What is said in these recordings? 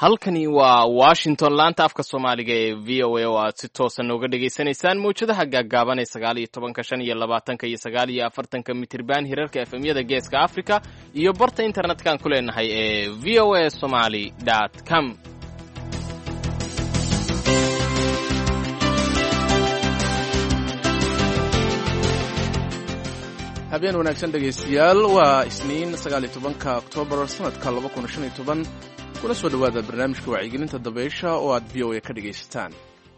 halkani waa Washington laanta afka Soomaaliga ee VOA oo aad si toosan uga dhageysanaysaan mowjadaha gaagaaban ee 19, 25 iyo 49 mitirban hirarka FM-yada Geeska Afrika iyo barta internet-kan ku leenahay ee voasomali.com. habeen wanaagsan dhegaystayaal waa Isniin 19 Oktoobar sanadka 2015 kuna soo dhawaada barnaamijka wacyigelinta dabaysha oo aad VOA ka dhagaysataan.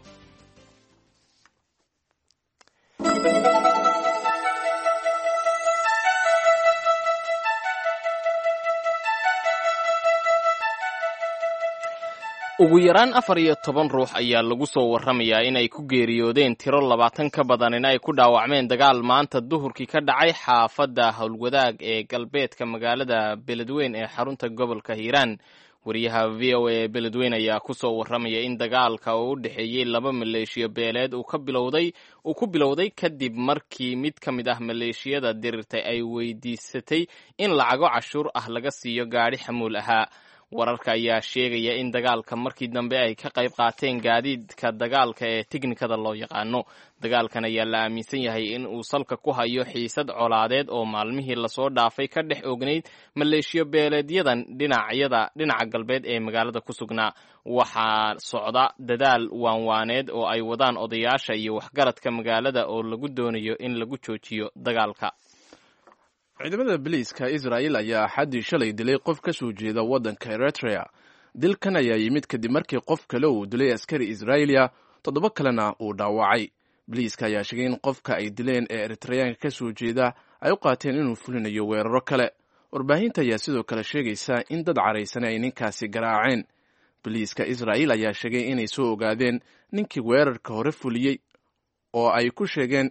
ugu yaraan 14 ruux ayaa lagu soo warramayaa inay ku geeriyoodeen tiro 20 ka badan in ay ku dhaawacmeen dagaal maanta duhurkii ka dhacay xaafadda Howlwadaag ee galbeedka magaalada Beledweyne ee xarunta gobolka Hiiraan. wariyaha VOA ee Beledweyne ayaa ku soo warramaya in dagaalka uu u dhaxeeyay laba maleeshiyo beeleed uu ku bilowday kadib markii mid ka mid ah maleeshiyada dirirtay ay weydiisatay in lacago cashuur ah laga siiyo gaadhi xamuul ahaa. wararka ayaa sheegaya in dagaalka markii dambe ay ka qayb qaateen gaadiidka dagaalka ee tiknikada loo yaqaano. dagaalkan ayaa la aaminsan yahay in uu salka ku hayo xiisad colaadeed oo maalmihii lasoo dhaafay ka dhex ognayd maleeshiyo beeleedyadan dhinaca galbeed ee magaalada ku sugnaa. waxaa socda dadaal waanwaaneed oo ay wadaan odayaasha iyo waxgaradka magaalada oo lagu doonayo in lagu joojiyo dagaalka. ciidamada biliiska Israel ayaa xadii shalay dilay qof ka soo jeeda waddanka Eritrea. dilkan ayaa yimid kadib markii qof kale uu dilay askari Israa'iiliya, 7 kalena uu dhaawacay. biliiska ayaa sheegay in qofka ay dileen ee Eritreyaanka ka soo jeeda ay u qaateen inuu fulinayo weeraro kale. warbaahinta ayaa sidoo kale sheegaysa in dad caraysan ay ninkaasi garaaceen. biliiska Israel ayaa sheegay inay soo ogaadeen ninkii weerarka hore fuliyey oo ay ku sheegeen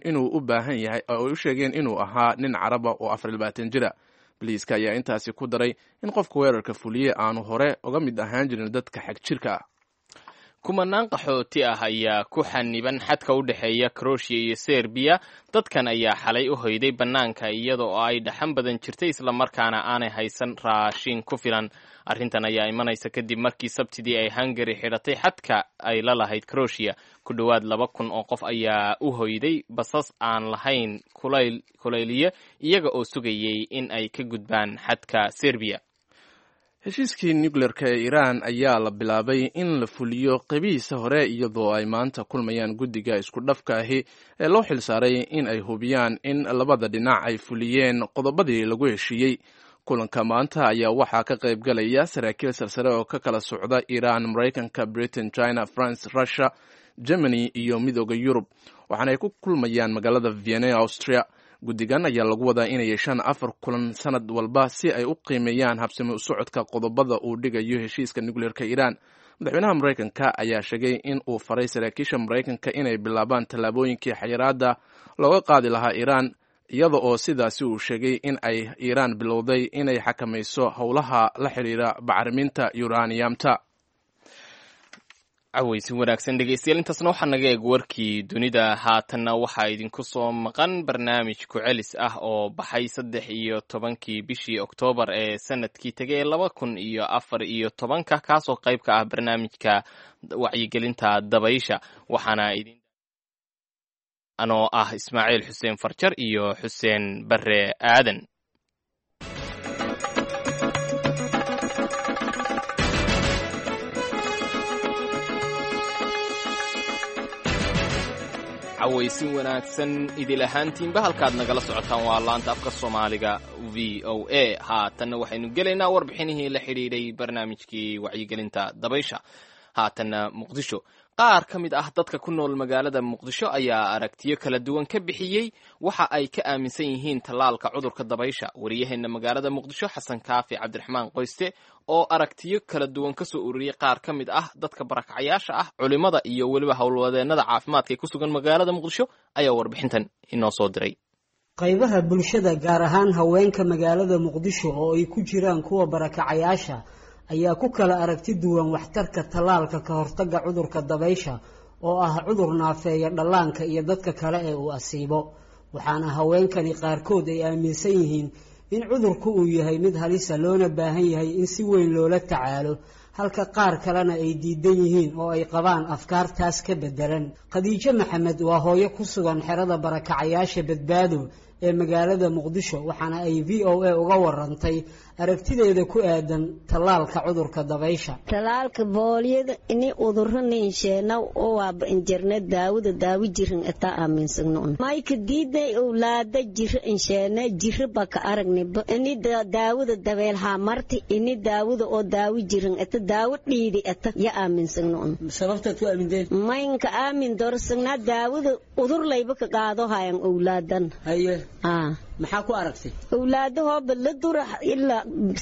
inuu ahaa nin caraba oo 24 jira. biliiska ayaa intaasi ku daray in qofka weerarka fuliyey aanu hore uga mid ahaan jirin dadka xag jirka ah. kumanaan qaxooti ah ayaa ku xaniban xadka u dhexeeya Croatia iyo Serbia. dadkan ayaa xalay u hoyday bannaanka iyadoo ay dhaxan badan jirtay isla markaana aanay haysan raashin ku filan. arrintan ayaa imanaysa kadib markii Sabtidii ay Hungary xidhatay xadka ay la lahayd Croatia. ku dhowaad 2,000 oo qof ayaa u hoyday basas aan lahayn kulayliye iyaga oo sugayay in ay ka gudbaan xadka Serbia. heshiiskii nuclearka ee Iran ayaa la bilaabay in la fuliyo qeybihiisa hore iyadoo ay maanta kulmayaan guddiga isku dhafka ahi ee loo xilsaaray in ay hubiyaan in labada dhinac ay fuliyeen qodobadii lagu heshiiyey. kulanka maanta ayaa waxaa ka qayb galaya saraakiil sarsare oo ka kala socda Iran, Mareykanka, Britain, China, France, Russia, Germany iyo midooda Yurub. waxaana ay ku kulmayaan magaalada Vienna, Austria. guddigan ayaa lagu wadaa inay yeeshaan 4 kulan sanad walba si ay u qiimeeyaan habsami u socodka qodobada uu dhigayo heshiiska nuclearka Iran. madaxweynaha Mareykanka ayaa sheegay in uu faray saraakiisha Mareykanka inay bilaabaan tallaabooyinkii xayiraadda looga qaadi lahaa Iran, iyada oo sidaasi uu sheegay in ay Iran bilowday inay xakamayso howlaha la xiriira bacriminta uraniumta. cawaysi wanaagsan dhegaystayaal, intaasna waxaa naga eeg warkii dunida. haatanna waxaa idinku soo maqan barnaamij ku celis ah oo baxay 13 bishii Oktoobar ee sanadkii tegay 2014 kaasoo qayb ka ah barnaamijka wacyigelinta dabaysha. waxaana anoo ah Ismaaciil Xuseen Farjar iyo Xuseen Bare Aadan. cawaysin wanaagsan idil ahaantiinba halkaad nagala socotaan waa laanta afka Soomaaliga VOA. haatanna waxaynu gelaynaa warbixinihii la xidhiidhay barnaamijkii wacyigelinta dabaysha. haatanna Muqdisho. qaar ka mid ah dadka ku nool magaalada Muqdisho ayaa aragtiyo kala duwan ka bixiyey waxa ay ka aaminsan yihiin tallaalka cudurka dabaysha. wariyaheena magaalada Muqdisho Xasan Kaafi Cabdiraxmaan Qoyste oo aragtiyo kala duwan ka soo ururiyay qaar ka mid ah dadka barakacayaasha ah, culimada iyo weliba howlwadeennada caafimaadka ee ku sugan magaalada Muqdisho ayaa warbixintan inoo soo diray. qaybaha bulshada gaar ahaan haweenka magaalada Muqdisho oo ay ku jiraan kuwa barakacayaasha ayaa ku kala aragti duwan waxtarka tallaalka ka hortagga cudurka dabaysha oo ah cudur naafeeya dhallaanka iyo dadka kale ee uu asiibo. waxaana haweenkani qaarkood ay aaminsan yihiin in cudurku uu yahay mid halisa loona baahan yahay in si weyn loola tacaalo halka qaar kalena ay diidan yihiin oo ay qabaan afkaartaas ka bedelan. Khadiijo Maxamed waa hooyo ku sugan xerada barakacayaasha Badbaado ee magaalada Muqdisho, waxaana ay VOA uga warantay aragtideeda ku aadan talaalka cudurka dabaysha. Talaalka booliyada ini udurranin sheena oo waa internet daawada daawi jirin ata aaminsan mayka diiday awlaada jir in sheena jirba ka aragnay ini daawada dabeelha marti ini daawada oo daawi jirin ata daawad dhiidi ata ya aaminsan sababta ku aamindeen maynka aamin dorsana daawada udur layba ka qaado hayan awlaadan haye maxaa ku aragtay awlaadaha balladura ila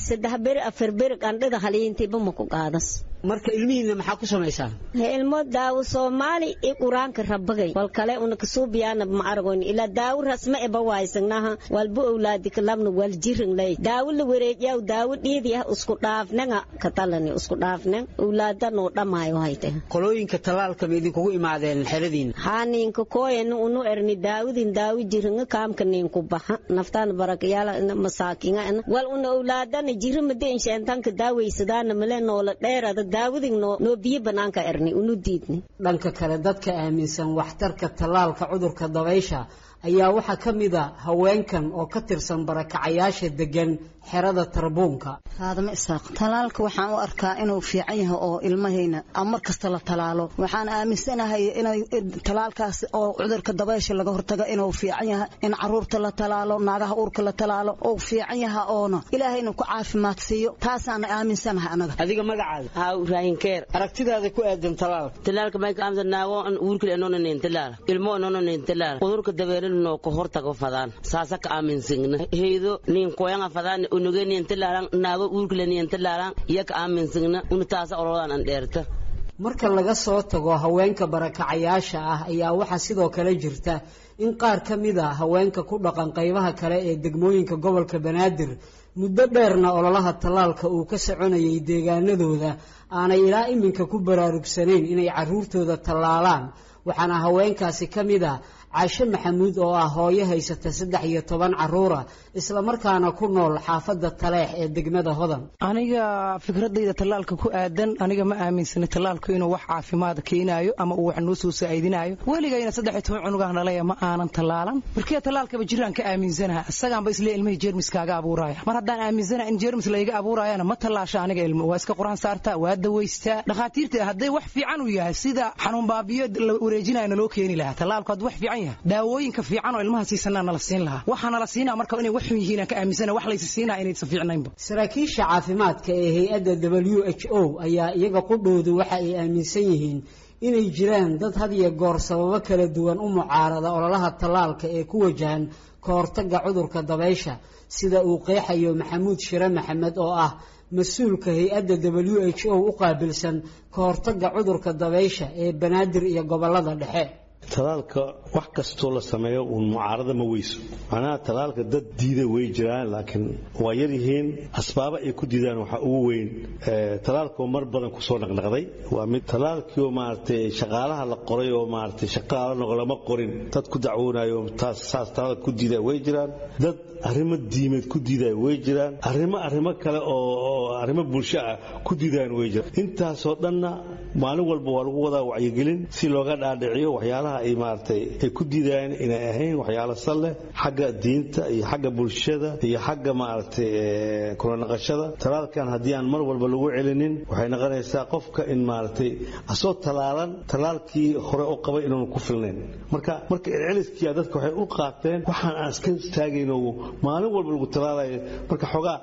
3 ber 4 ber qandhada haleentiba ma ku qaadas marka ilmihiina maxaa ku sameeysan ilmo daawo Soomaali ee quraanka rabagay wal kale una ka soo biyana ma aragoon ila daawo rasmi ee bawaysanaha walba awlaadi kalabna wal jirin lay daawo la wareejiyo daawo dhiidi ah isku dhaafnanga ka talani isku dhaafnan awlaada noo dhamaayo hayte qolooyinka talaalka meedin kugu imaadeen xeradiin haaninka kooyeen unu erni daawidin daawo jirin kaamka nin ku baxa naftaan barakayaala masaakiina wal una awlaadana jirimada in sheantanka daawaysadana maleen oo la dheerada daawadin noo biyo banaanka erni unu diidni dhanka kale dadka aaminsan waxtarka talaalka cudurka dabaysha ayaa waxa kamid ah haweenkan oo ka tirsan barakacayaasha degan xerada Tarbuunka. Haadama isaaq talaalka waxaan u arkaa inuu fiican yahay oo ilmahayna amar kasta la talaalo waxaan aaminsanahay inay talaalkaas oo cudurka dabaysha laga hortago inuu fiican yahay in caruurta la talaalo naagaha uurka la talaalo oo fiican yahay oo Ilaahayna ku caafimaad siiyo taasaan aaminsanahay anaga adiga magacaaga Rainkeer aragtidaada ku aadan talaalka ma ka amdanaawo an uurka inoonan talaal ilmo inoonan talaal cudurka dabaysha no ko hortago fadaan saasa ka aaminsan heedo nin qoyanga fadaan unugeen inta laaran naago uurkleen inta laaran iyaka aaminsan un taasa orodan an dheerta marka laga soo tago haweenka barakacayaasha ah ayaa waxa sidoo kale jirta in qaar kamid ah haweenka ku dhaqan qaybaha kale ee degmooyinka gobolka Banaadir muddo dheerna ololaha talaalka uu ka soconayay deegaanadooda aanay ilaa iminka ku baraarugsaneen inay caruurtooda talaalaan waxaana haweenkaasi kamid ah Caasha Maxamuud oo ah hooyo haysata 13 caruur isla markaana ku nool xaafada Taleex ee degmada Hodan aniga fikradayda talaalka ku aadan aniga ma aaminsan talaalku inuu wax caafimaad keenayo ama uu wax noo soo saacidinayo waligayna 13 cunugan dhalay ma aanan talaalan markii talaalka ba jiraan ka aaminsanahay asagaan ba isla ilmaha jeermiskaaga abuuraya mar haddaan aaminsanahay in jeermis la iga abuurayana ma talaasha aniga ilmo waa iska quraan saarta waa daweystaa dhaqaatiirta haday wax fiican u yahay sida xanuun baabiyo la wareejinayna loo keeni lahaa talaalku wax fiican daawooyinka fiican oo ilmaha siisanana la siin lahaa waxaana la siinaa marka inay wax yihiin ka aaminsana wax la siinaa inay safiicnaynba saraakiisha caafimaadka ee hay'adda WHO ayaa iyaga qudhoodu waxa ay aaminsan yihiin inay jiraan dad had iyo goor sababo kala duwan u mucaarada ololaha talaalka ee ku wajahan ka hortagga cudurka dabaysha sida uu qeexayo Maxamuud Shire Maxamed oo ah mas'uulka hay'adda WHO u qaabilsan ka hortagga cudurka dabaysha ee Banaadir iyo gobolada dhexe talaalka wax kasto la sameeyo uu mucaarada ma weyso macnaha talaalka dad diiday way jiraan laakiin waa yar yihiin asbaaba ay ku diidaan waxa ugu weyn talaalka mar badan ku soo naqnaqday waa mid talaalkii oo maartay shaqaalaha la qoray oo maartay shaqaalaha noqolama qorin dad ku dacwoonayo taas talaalka ku diiday way jiraan dad arrimo diimeed ku diiday way jiraan arrimo kale oo arrimo bulsho ah ku diidaan way jiraan intaas oo dhanna maalin walba waa lagu wadaa wacyigelin si looga dhaadhiciyo waxyaalaha ay maartay ay ku diidayaan inay ahayn waxyaalo sal leh xagga diinta iyo xagga bulshada iyo xagga maartay kula naqashada talaalkan haddii aan mar walba lagu celinin waxay noqonaysaa qofka in maartay asoo talaalan talaalkii hore u qabay inuu ku filnayn marka celiskii dadka waxay u qaateen waxaan aan iska taagayno maalin walba lagu talaalayo marka xogaa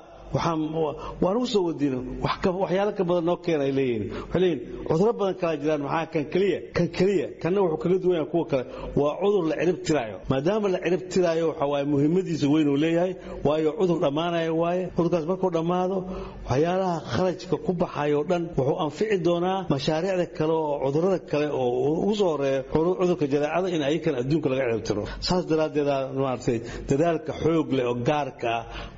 waan u soo wadino waxyaalo ka badan noo keenay leeyihiin waxay leeyihiin cudurro badan kala jiraan maxaa kan kaliya kanna wuxuu kaga duwan yahay kuwa kale waa cudur la cirib tiraayo maadaama la cirib tiraayo waxa waaye muhiimadiisa weyn uu leeyahay waayo cudur dhammaanaya waaye cudurkaas markuu dhammaado waxyaalaha kharajka ku baxayo dhan wuxuu anfici doonaa mashaariicda kale oo cudurrada kale oo ugu soo horeeya cudurka jadeecada in ayakan adduunka laga cirib tiro saas daraaddeed maartay dadaalka xoog leh oo gaarka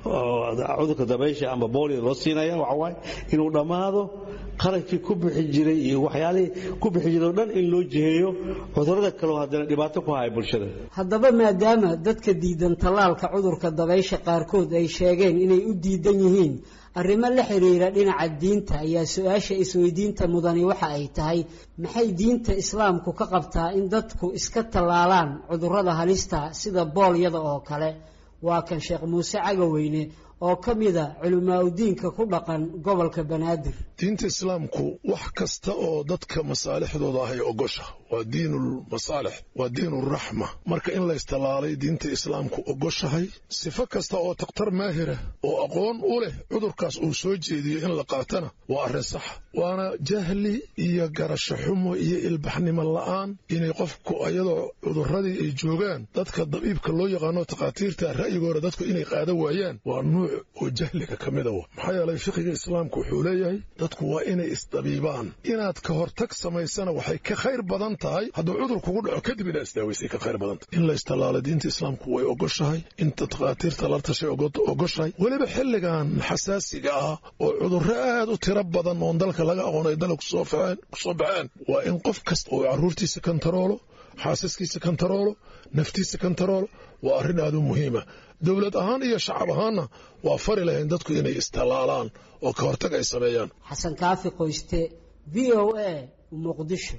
ah cudurka dabaysha ama booliyo loo siinaya waxa waaye inuu dhammaado qarashkii ku bixi jiray iyo waxyaalihii ku bixi jiray oo dhan in loo jiheeyo cudurrada kale oo haddana dhibaato ku haya bulshada haddaba maadaama dadka diidan talaalka cudurka dabaysha qaarkood ay sheegeen inay u diidan yihiin arrimo la xiriira dhinaca diinta ayaa su-aasha isweydiinta mudani waxa ay tahay maxay diinta islaamku ka qabtaa in dadku iska tallaalaan cudurrada halista sida boolyada oo kale waa kan sheekh muuse cagaweyne oo ka mida culimaadudiinka ku dhaqan gobolka banaadir diinta islaamku wax kasta oo dadka masaalixdooda ahay ogosha waa diinul masaalix waa diinul raxma marka in la istalaalay diinta islaamku ogoshahay sifo kasta oo takhtar maahira oo aqoon u leh cudurkaas uu soo jeediyo in la qaatana waa arrin sax waana jahli iyo garasho xumo iyo ilbaxnimo la'aan inay qofku ayadoo cudurradii ay joogaan dadka dabiibka loo yaqaano takhaatiirta ra'yigooda dadku inay qaadan waayaan waa nuuc oo jahliga ka mid ah maxaa yeelay fiqiga islaamku wuxuu leeyahay dadku waa inay isdabiibaan inaad ka hortag samaysana waxay ka khayr badan tahay hadduu cudur kugu dhaco kadib inaad isdaawaysay ka khayr badan tahay in la istallaalo diinta islaamku way ogoshahay inta takhaatiirta la tashay ogoshahay weliba xilligan xasaasiga ah oo cudurro aad u tiro badan oon dalka laga aqoonay dalka kusoo baxeen waa in qof kasta oo carruurtiisa kantaroolo xaasaskiisa kantaroolo naftiisa kantaroolo waa arrin aad u muhiima dowlad ahaan iyo shacab ahaanna waa fari lahayn dadku inay istallaalaan oo ka hortag ay sameeyaan xasan kaafi qoyste v o a muqdisho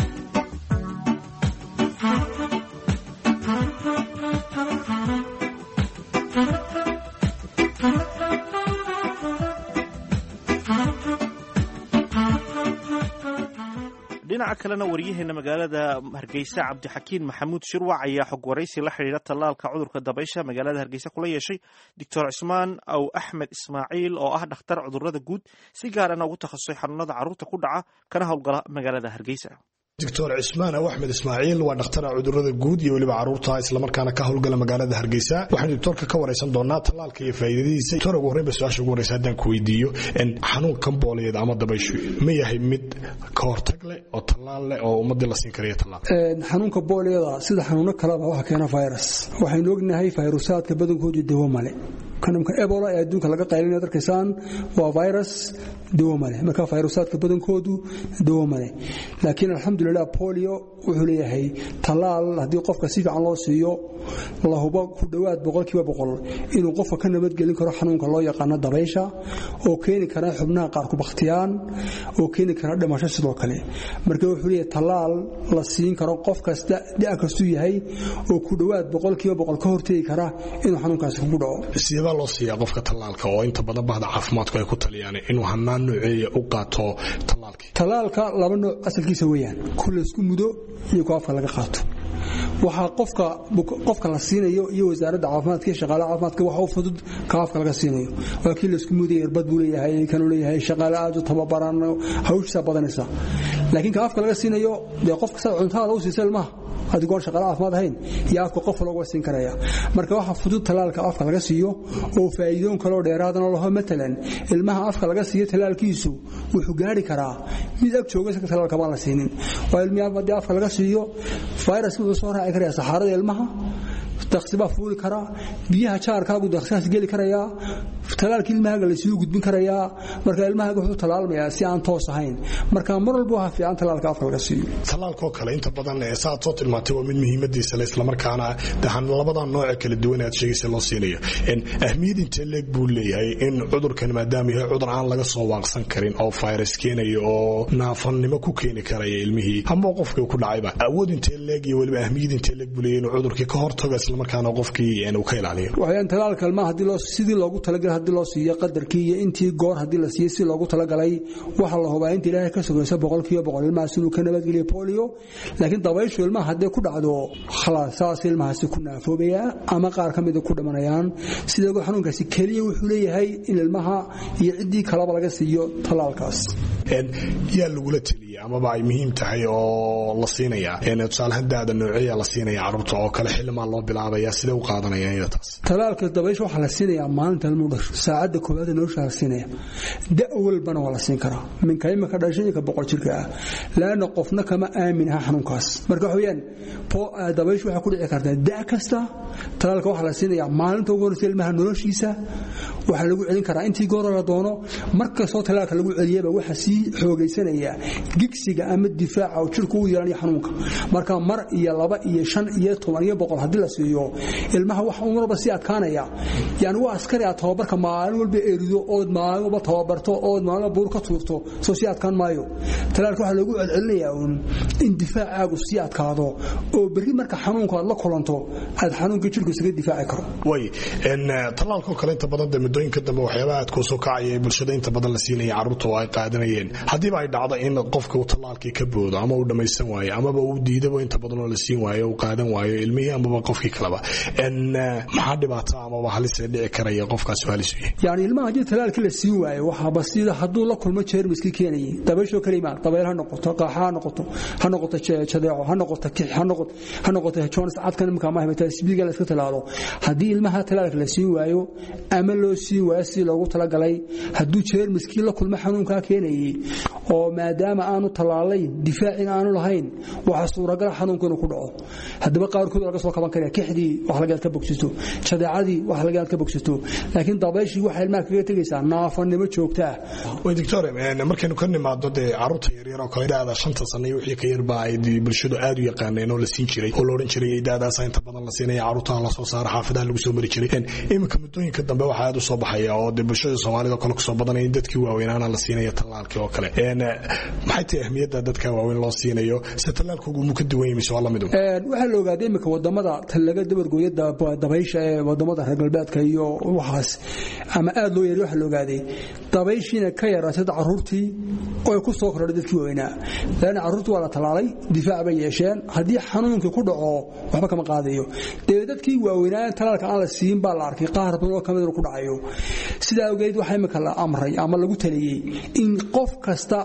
dhinaca kalena waryaheena magaalada Hargeysa Cabdixakiin Maxamuud Shirwac ayaa xog waraysi la xiriira tallaalka cudurka dabaysha magaalada Hargeysa kula yeeshay Dr. Cismaan aw Axmed Ismaaciil oo ah dhakhtar cudurrada guud si gaar ah ugu takhasusay xanuunada carruurta ku dhaca kana howlgala magaalada Hargeysa. دكتور عثمان أو أحمد إسماعيل ودكتور عذرة جود يولي بعروضها إسلام كان كهول قلم مجالة هرجيسة وحنا دكتور كوريسان دونا طلال كيف يدي دكتور قريب بس عشان قريسان دان كويديو إن حنون كم بولي ده عمد بيشوي مية هي مد كورتقلة أو طلال أو مد لسين كريه طلال حنون كبولي ده سيد حنون كلام هو كان فيروس وحين لقنا هاي فيروسات كبدن كود الدوام عليه كان ممكن إيبولا يدون كلاقة قايلين هذا كيسان وفيروس دوام عليه ما كان فيروسات كبدن كودو دوام عليه لكن الحمد لله بوليو wuxuu leeyahay talaal hadii qofka si fiican loo siiyo la hubo ku dhawaad 100% inuu qofka ka nabad gelin karo xanuunka loo yaqaan dabaysha oo keeni kara xubnaha qaar ku bakhtiyaan oo keeni kara dhimasho sidoo kale marka wuxuu leeyahay talaal la siin karo qof kasta dhinac kastu yahay oo ku dhawaad 100% ka hortagi kara inuu xanuunkaas ku dhaco sidee loo siiyaa qofka talaalka oo inta badan bahda caafimaadku ay ku taliyaan inuu hanaan nooceeyo u qaato talaalka laba nooc asalkiisa weeyaan kullu isku mudo iyo qaafka laga qaato waxa qofka la siinayo iyo wasaaradda caafimaadka iyo shaqaalaha caafimaadka waxa uu fudud qaafka laga siinayo waa kii la isku muday irbad buu leeyahay kan uu leeyahay shaqaale aad u tababaran hawsha badanaysa laakiin qaafka laga siinayo de qofka sida cuntada uu siisay ilmaha hadii goor shaqaalaha caafimaad ahayn iyo afka qof looga siin karaya marka waxa fudud talaalka afka laga siiyo oo faa'iidoon kale oo dheeraad ah loo matalan ilmaha afka laga siiyo talaalkiisu wuxuu gaari karaa mid ag jooga iska talaalka baan la siinin waa ilmaha afka laga siiyo virus wuxuu soo raaci karaa saxarada ilmaha taqsiba fuuli kara biyaha jaarka uu dakhsaas gali karaya talaalka ilmaha la sii gudbin karaya marka ilmaha wuxuu talaalmayaa si aan toos ahayn marka mar walba waxa fiican talaalka afka laga siiyo talaalka kale inta badan ee saad soo tilmaantay waa mid muhiimadiisa isla markaana dahan labada nooc kala duwan ee sheegaysa loo siinayo in ahmiyad inta leeg buu leeyahay in cudurkan maadaama yahay cudur aan laga soo waaqsan karin oo virus keenayo oo naafannimo ku keeni karaya ilmihii ama qofka ku dhacayba awood inta leeg iyo waliba ahmiyad inta leeg buu leeyahay cudurkii ka hortaga isla markaana qofkii uu ka ilaaliyo waxaan talaalka ilmaha hadii loo sidii loogu talagalay hadii loo siiyo qadarkii iyo intii goor hadii la siiyo si loogu talagalay waxa la hubaa in ilaahay ka sugaysa 100% ilmaha inuu ka nabad geliyo polio laakiin dabayshu ilmaha hadii ku dhacdo khalaas ilmahaasi ku naafoobaya ama qaar kamid ku dhamanayaan sidoo xanuunkaasi kaliya wuxuu leeyahay in ilmaha iyo cidii kalaba laga siiyo talaalkaas yaa lagu la taliya ama ay muhiim tahay oo la siinaya in tusaalahan daada noocyada la siinaya carruurta oo kale xilma loo bilaabaya sida u qaadanayaan taas talaalka dabaysha waxa la siinaya maalinta ilmuhu dhasho saacada koowaad ee nolosha la siinaya da'walbana waa la siin karaa min kayma ka dhashay ka 100 jirka ah laana qofna kama aaminaha xanuunkaas marka waxayaan dabaysha waxa ku dhici kartaa da' kasta talaalka waxa la siinaya maalinta ugu horeysa ilmaha noloshiisa waxa lagu celin karaa intii goor la doono marka soo talaalka lagu celiyaba waxa si xoogaysanaya digsiga ama difaaca oo jirku u yeelanayo xanuunka marka mar iyo 2 iyo 5 iyo 10 iyo 100 hadii la siiyo ilmaha wax uu marba si adkaanaya yani waa askari tababarka maalin walba erido oo maalin walba tababarto oo maalin buur ka tuurto soo si adkaan maayo talaalka waxa lagu celcelinayaa in difaacaagu si adkaado oo bari marka xanuunka la kulanto aad xanuunka jirku isaga difaaci karo way in talaalka kale inta badan midooyinka dambe waxyaabaha aad ku soo kacay bulshada inta badan la siinay carruurta oo ay qaadanayeen hadii ay dhacdo in qofka uu talaalkii ka boodo ama uu dhamaysan waayo ama uu diidabo inta badan oo la siin waayo uu qaadan waayo ilmihii ama qofkii kaleba in maxaa dhibaato ama halis dhici karaya qofkaas halis yani ilmaha hadii talaalkii la siin waayo waxa basida haduu la kulmo jeermiskii keenay dabaysho kaliima dabayl ha noqoto qaaxa ha noqoto jadeeco ha noqoto kix ha noqoto Jones cadkan marka ma haysta isbiga la iska talaalo hadii ilmaha talaalka la siin waayo ama loo siin waayo si loogu talagalay haduu jeermiskii la kulmo xanuunka keenay oo maadaama aanu talaalay difaacin aanu lahayn waxa suuragal xanuunka inuu ku dhaco hadaba qaarkood laga soo kaban kara kixdii wax laga ka bogsisto jadeecadii wax laga ka bogsisto laakiin dabayshii waxa ilmaha kaga tagaysaa naafanimo joogta way doctor markaynu ka nimaado carruurta yaryar oo kale daada 5 sano iyo wixii ka yar baa ay bulshadu aad u yaqaaneen oo la siin jiray oo loo oran jiray daadaas inta badan la siinay carruurta la soo saar xaafadaha lagu soo mari jiray imika mudooyinka dambe waxa aad u soo baxaya oo bulshada Soomaalida kale ku soo badanay dadkii waaweynana la siinayo talaalkii oo kale maxay tahay ahmiyadda dadka waaweyn loo siinayo si talaalku uu ka duwan yahay wala mid waxa la ogaaday imika wadamada talaga dabargooyada dabaysha ee wadamada reer galbeedka iyo waxaas ama aad loo yeeray waxa la ogaaday dabayshiina ka yaraatay carruurtii oo ku soo korodhay dadkii weynaa lana carruurtu waa la talaalay difaac bay yeesheen hadii xanuunka ku dhaco waxba kama qaadayo dadkii waaweynaa talaalka aan la siin baa la arkay qaar badan oo kamid ku dhacayo sidaa ogeed waxa imika la amray ama lagu taliyay in qof kasta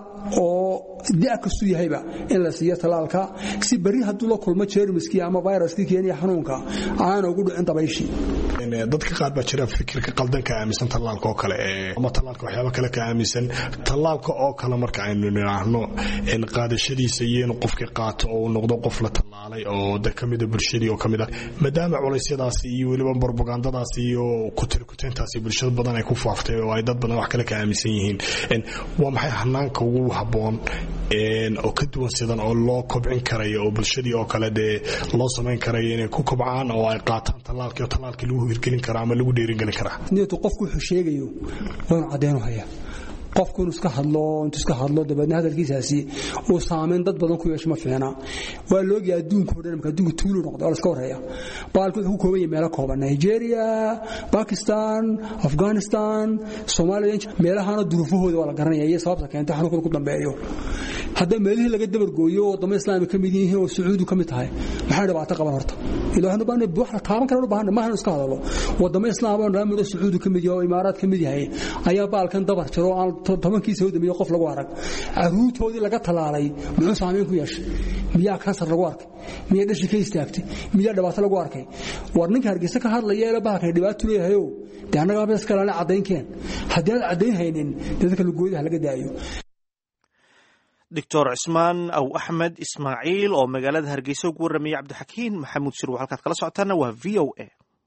oo da'kasu yahayba in la siiyo talaalka si bari haduu la kulmo jeermiskii ama viruskii keenaya xanuunka aan ugu dhicin dabayshi dadka qaar baa jira fikirka qaldanka aaminsan talaalka oo kale ama talaalka waxyaabo kale ka aaminsan talaalka oo kale marka aynu niraahno in qaadashadiisa iyo in qofka qaato oo noqdo qof la talaalay oo kamid bulshadii oo kamid maadaama culaysyadaas iyo waliba propagandadaas iyo kutirkuteentaas bulshada badan ay ku faaftay oo ay dad badan wax kale ka aaminsan yihiin waa maxay hanaanka ugu haboon oo ka duwan sidan oo loo kobcin karayo oo bulshadii oo kale loo sameyn karayo inay ku kobcaan oo ay qaataan talaalkii lagu hirgelin kara ama lagu dheerin kara niyadu qofku wuxuu sheegayo waan cadeeno haya qofku iska hadlo dabadna hadalkiisaasi oo saameyn dad badan ku yeesho ma fiicna waa looga adduunka oo dhan marka adduunka tuulo noqdo oo iska horeeya baalku wuxuu kooban yahay meelo kooban Nigeria Pakistan Afghanistan Soomaaliya meelahaana duruufahooda waa la garanaya iyo sababta keentay xanuunka ku dambeeyo hadda meelihii laga dabargooyo wadamo islaami ka mid yihiin oo Sacuudi ka mid tahay maxay dhibaato qaban horta ilaahna baan wax la taaban karo baahan ma ahan iska hadalo wadamo islaami oo dhaamada Sacuudi ka mid yahay Imaaraad ka mid yahay ayaa baalkan dabar jiro aan tobankiisa u dambeeyay qof lagu arag caruurtoodii laga talaalay muxuu saameyn ku yeeshay miyaa kansar lagu arkay miyaa dhashi ka istaagtay miyaa dhibaato lagu arkay war ninka Hargeysa ka hadlaya ee baakay dhibaato leeyahay anaga bas kala cadeeyeen hadii aad cadeyn haynin dadka lugoodaha laga daayo دكتور عثمان أو أحمد إسماعيل أو مقالة هرقيسة وقول رمي عبد الحكيم محمود شروع حلقات كلا سعتنا وها VOA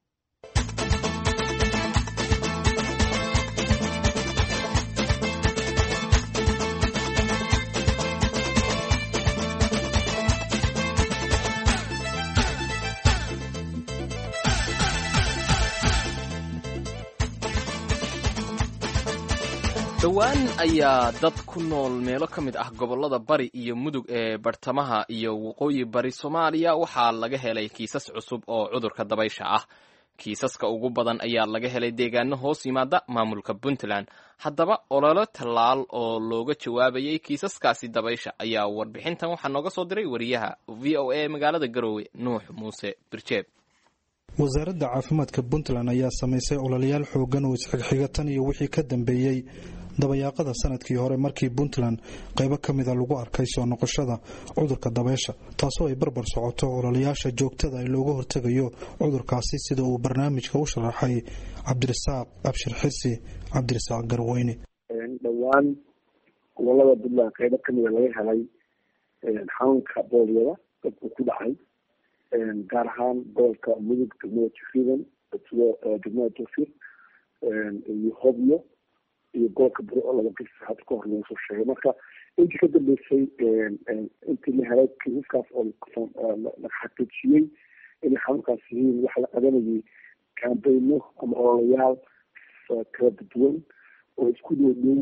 dhowaan ayaa dad ku nool meelo ka mid ah gobollada bari iyo mudug ee bartamaha iyo waqooyi bari Soomaaliya waxaa laga helay kiisas cusub oo cudurka dabaysha ah. kiisaska ugu badan ayaa laga helay deegaano hoos yimaada maamulka Puntland. haddaba olole tallaal oo looga jawaabayay kiisaskaasi dabaysha ayaa warbixintan waxaa nooga soo diray wariyaha VOA magaalada Garowe Nuux Muuse Birjeeb. wasaaradda caafimaadka Puntland ayaa samaysay ololayaal xoogan oo isxigxiga tan iyo wixii ka dambeeyay dabayaaqada sanadkii hore markii Puntland qaybo kamid ah lagu arkay soo noqoshada cudurka dabaysha taasoo ay barbar socoto ololayaasha joogtada ee looga hortagayo cudurkaasi sida uu barnaamijka u sharaxay Cabdirasaaq Abshir Xisi Cabdirasaaq Garweyne. dhawaan gobolada Puntland qaybo kamid ah laga helay xanuunka booliyada dadku ku dhacay gaar ahaan gobolka mudug degmada Jufridan degmada Tufir iyo Hobyo iyo gobolka bari oo laba kiis hadda ka hor lagu soo sheegay marka intii ka dambeysay intii la helay kiisaskaas oo la xaqiijiyey inay xanuunkaas yihiin waxa la qabanayay kaambeyno ama ololayaal kala duwan oo isku dhow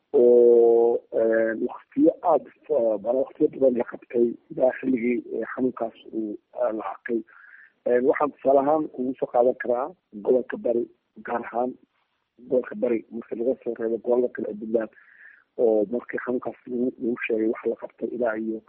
oo waqtiyo waqtiyo badan la qabtay ilaa xilligii xanuunkaas uu la arkay waxaan tusaale ahaan kugu soo qaadan karaa gobolka bari gaar ahaan gobolka bari marka laga soo reebo gobolada kale ee puntland oo markii xanuunkaas lagu sheegay waxa la qabtay ilaa iyo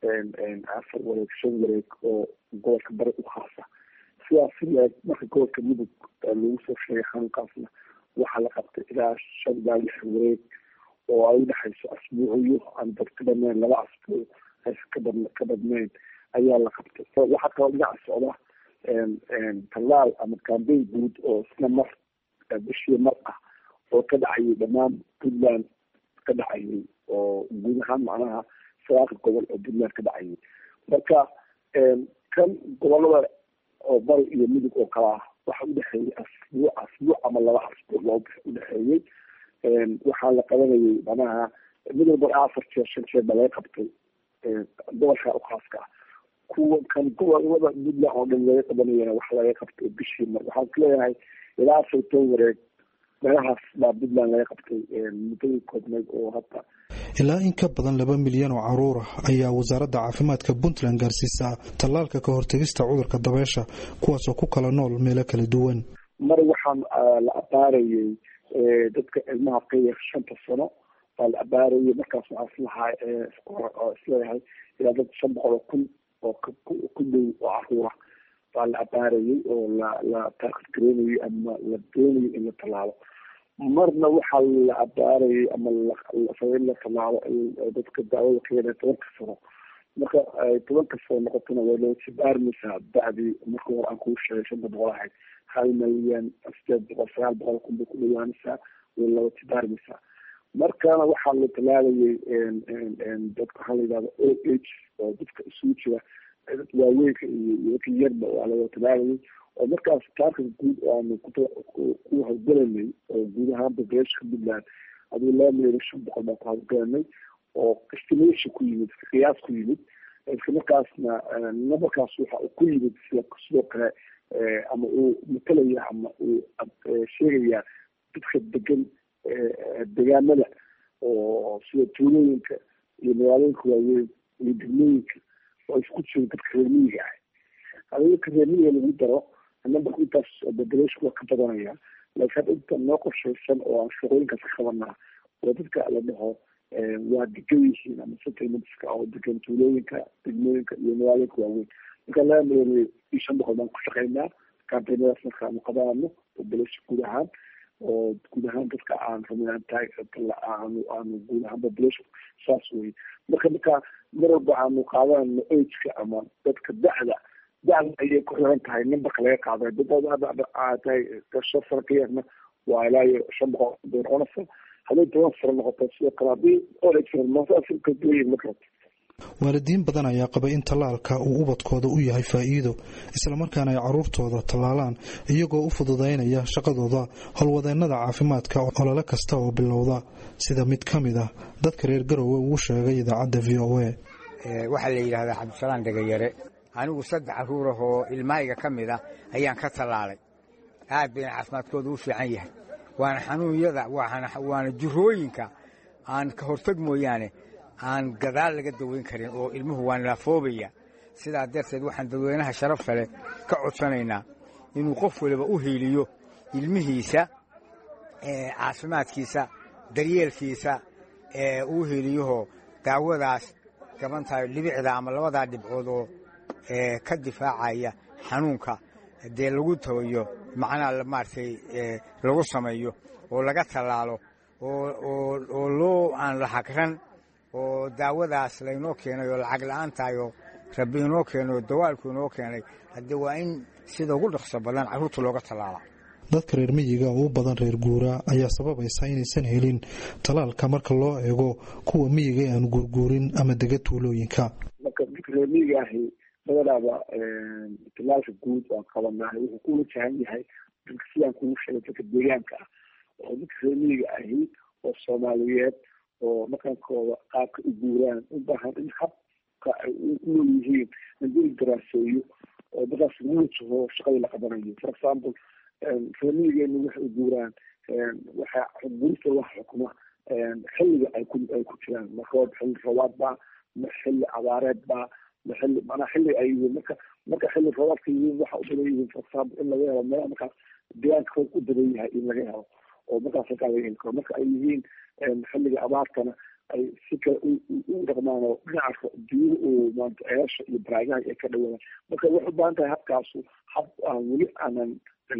4 wareeg 5 wareeg oo gobolka bari u khaasa sidaas marka gobolka mudug lagu soo sheegay xanuunkaasna waxaa la qabtay ilaa 5 ilaa 6 wareeg oo ay udhexayso asbuucyo aan dad ka badnayn 2 asbuuc ka badnayn ayaa la qabtay waxaa kaloo dhinaca socda tallaal ama campaign guud oo isla mar bishii mar ah oo ka dhacayay dhammaan puntland ka dhacayay oo guud ahaan macnaha 9 gobol oo puntland ka dhacayay marka kan gobolada oo bari iyo mudug oo kala ah waxa udhexeeyay asbuuc ama 2 asbuuc loo udhexeeyey waxaa la qabanayay macnaha mid walba 4 jeer 5 jeer baa laga qabtay gobolka u khaaska ah kuwa kan gobolada puntland oo dhan laga qabanayana waxa laga qabtay bishii mar waxaan ku leeyahay ilaa 10 wareeg meelahaas baa puntland laga qabtay muddadii koobneed oo hadda ilaa in ka badan 2 milyan oo caruur ah ayaa wasaaradda caafimaadka puntland gaarsiisaa tallaalka ka hortagista cudurka dabeysha kuwaasoo ku kala nool meelo kala duwan mar waxaan la abaarayay dadka ilmaha ka yar 5 sano baa la abaarayay markaas waxaa isleeyahay ilaa dad 500,000 oo ku dhow oo caruura baa la abaarayay oo la taarget gareynayay ama la doonayay in la tallaalo marna waxaa la abaarayay ama la tallaalo dadka daawada ka yara 10 sano marka 10 sano noqotona way loo tibaarmaysaa bacdii marka hore aan kuu sheegay 500 ahayd 1,800,900,000 kun bay ku dhawaanaysaa way loo tibaarmaysaa markana waxaa la tallaalayay dadka waxaa la yidhahda OH oo dadka isugu jira dadka waaweynka iyo dadka yarba waa laga tallaalayay oo markaas taarka guud aanu ku hawlgelanay oo guud ahaan populationka puntland aduu 2,500,000 baan ku hawlgelanay oo estimation ku yimid qiyaas ku yimid isla markaasna nabarkaas waxa uu ku yimid sidoo kale ama uu matalaya ama uu sheegaya dadka degan deegaamada oo sida tuulooyinka iyo magaalooyinka waaweyn iyo degmooyinka oo isku jiro dadka reer miyiga ah hadii reer miyiga lagu daro nambarka intaas population waa ka badanaya laakiin inta noo qorshaysan oo aan shaqooyinkaas ka qabanaa oo dadka la dhaho waa degan yihiin ama settlementska oo degan tuulooyinka degmooyinka iyo magaalooyinka waaweyn marka 2,500,000 baan ku shaqaynaa campaignadaas markaanu qabanano population guud ahaan oo guud ahaan dadka aan rumayaan tahay aanu guud ahaan population saas wey marka mar walba aanu qaadanayno ageka ama dadka da'da ayay ku xiran tahay numberka laga qaaday dad tahay 5 sano ka yarna waa ilaa iyo 500 bay noqonaysa hadday 10 sano noqoto sidoo kale haddii olka duwayin marka waalidiin badan ayaa qaba in tallaalka uu ubadkooda u yahay faa'iido islamarkaana ay caruurtooda tallaalaan iyagoo u fududaynaya shaqadooda howlwadeennada caafimaadka olole kasta oo bilowda sida mid ka mid ah dadka reer garowe uu sheegay idaacadda VOA waxaa la yidhaahdaa cabdisalaan degayare anigu 3 caruur ah oo ilmahayga ka mid ah ayaan ka tallaalay aad bayna caafimaadkooda u fiican yahay waana xanuunyada waana jirooyinka aan ka hortag mooyaane aan gadaal laga daweyn karin oo ilmuhu waa naafoobaya sidaa darteed waxaan dadweynaha sharafta leh ka codsanaynaa inuu qof waliba u hiiliyo ilmihiisa caafimaadkiisa daryeelkiisa uu hiiliyaho daawadaas gabantahay dhibicda ama 2 dhibcood oo ka difaacaya xanuunka dee lagu tawayo macnaha maartay lagu sameeyo oo laga tallaalo oo loo aan la hagran oo daawadaas laynoo keenay oo lacag la'aan tahay oo rabbi inoo keenay oo dawaalku inoo keenay haddii waa in sida ugu dhaqso badan carruurta looga tallaala dadka reer miyiga oo u badan reer guuraa ayaa sababaysa inaysan helin tallaalka marka loo eego kuwa miyiga aan gurguurin ama dega tuulooyinka marka dadka reer miyiga ahi badanaaba tallaalka guud oo qabanahay wuxuu ku wajahan yahay dadka sidaan kugu sheegay dadka deegaanka ah oo dadka reer miyiga ahi oo soomaaliyeed oo dhaqankooda qaabka u guuraan u baahan in habka ay u yihiin in daraaseeyo oo dadkaas lagu wajaho shaqadii la qabanayo. For example, reemigeenu waxay u guuraan waxa gurista wax xukuma xilliga ay ku jiraan, markooda xilli roobaad baa, xilli abaareed baa, xilli ay yihiin marka xilli roobaadka yihiin waxa u badan yihiin for example in laga helo meel markaas deegaanka roog u badan yahay in laga helo oo markaas laga heli karo. marka ay yihiin xilliga abaartana ay si kale u dhaqmaan oo dhinaca biyo oo maanta ceesha iyo baraagaha ay ka dhawaadaan. marka waxay u baahan tahay habkaasu hab aan weli aanan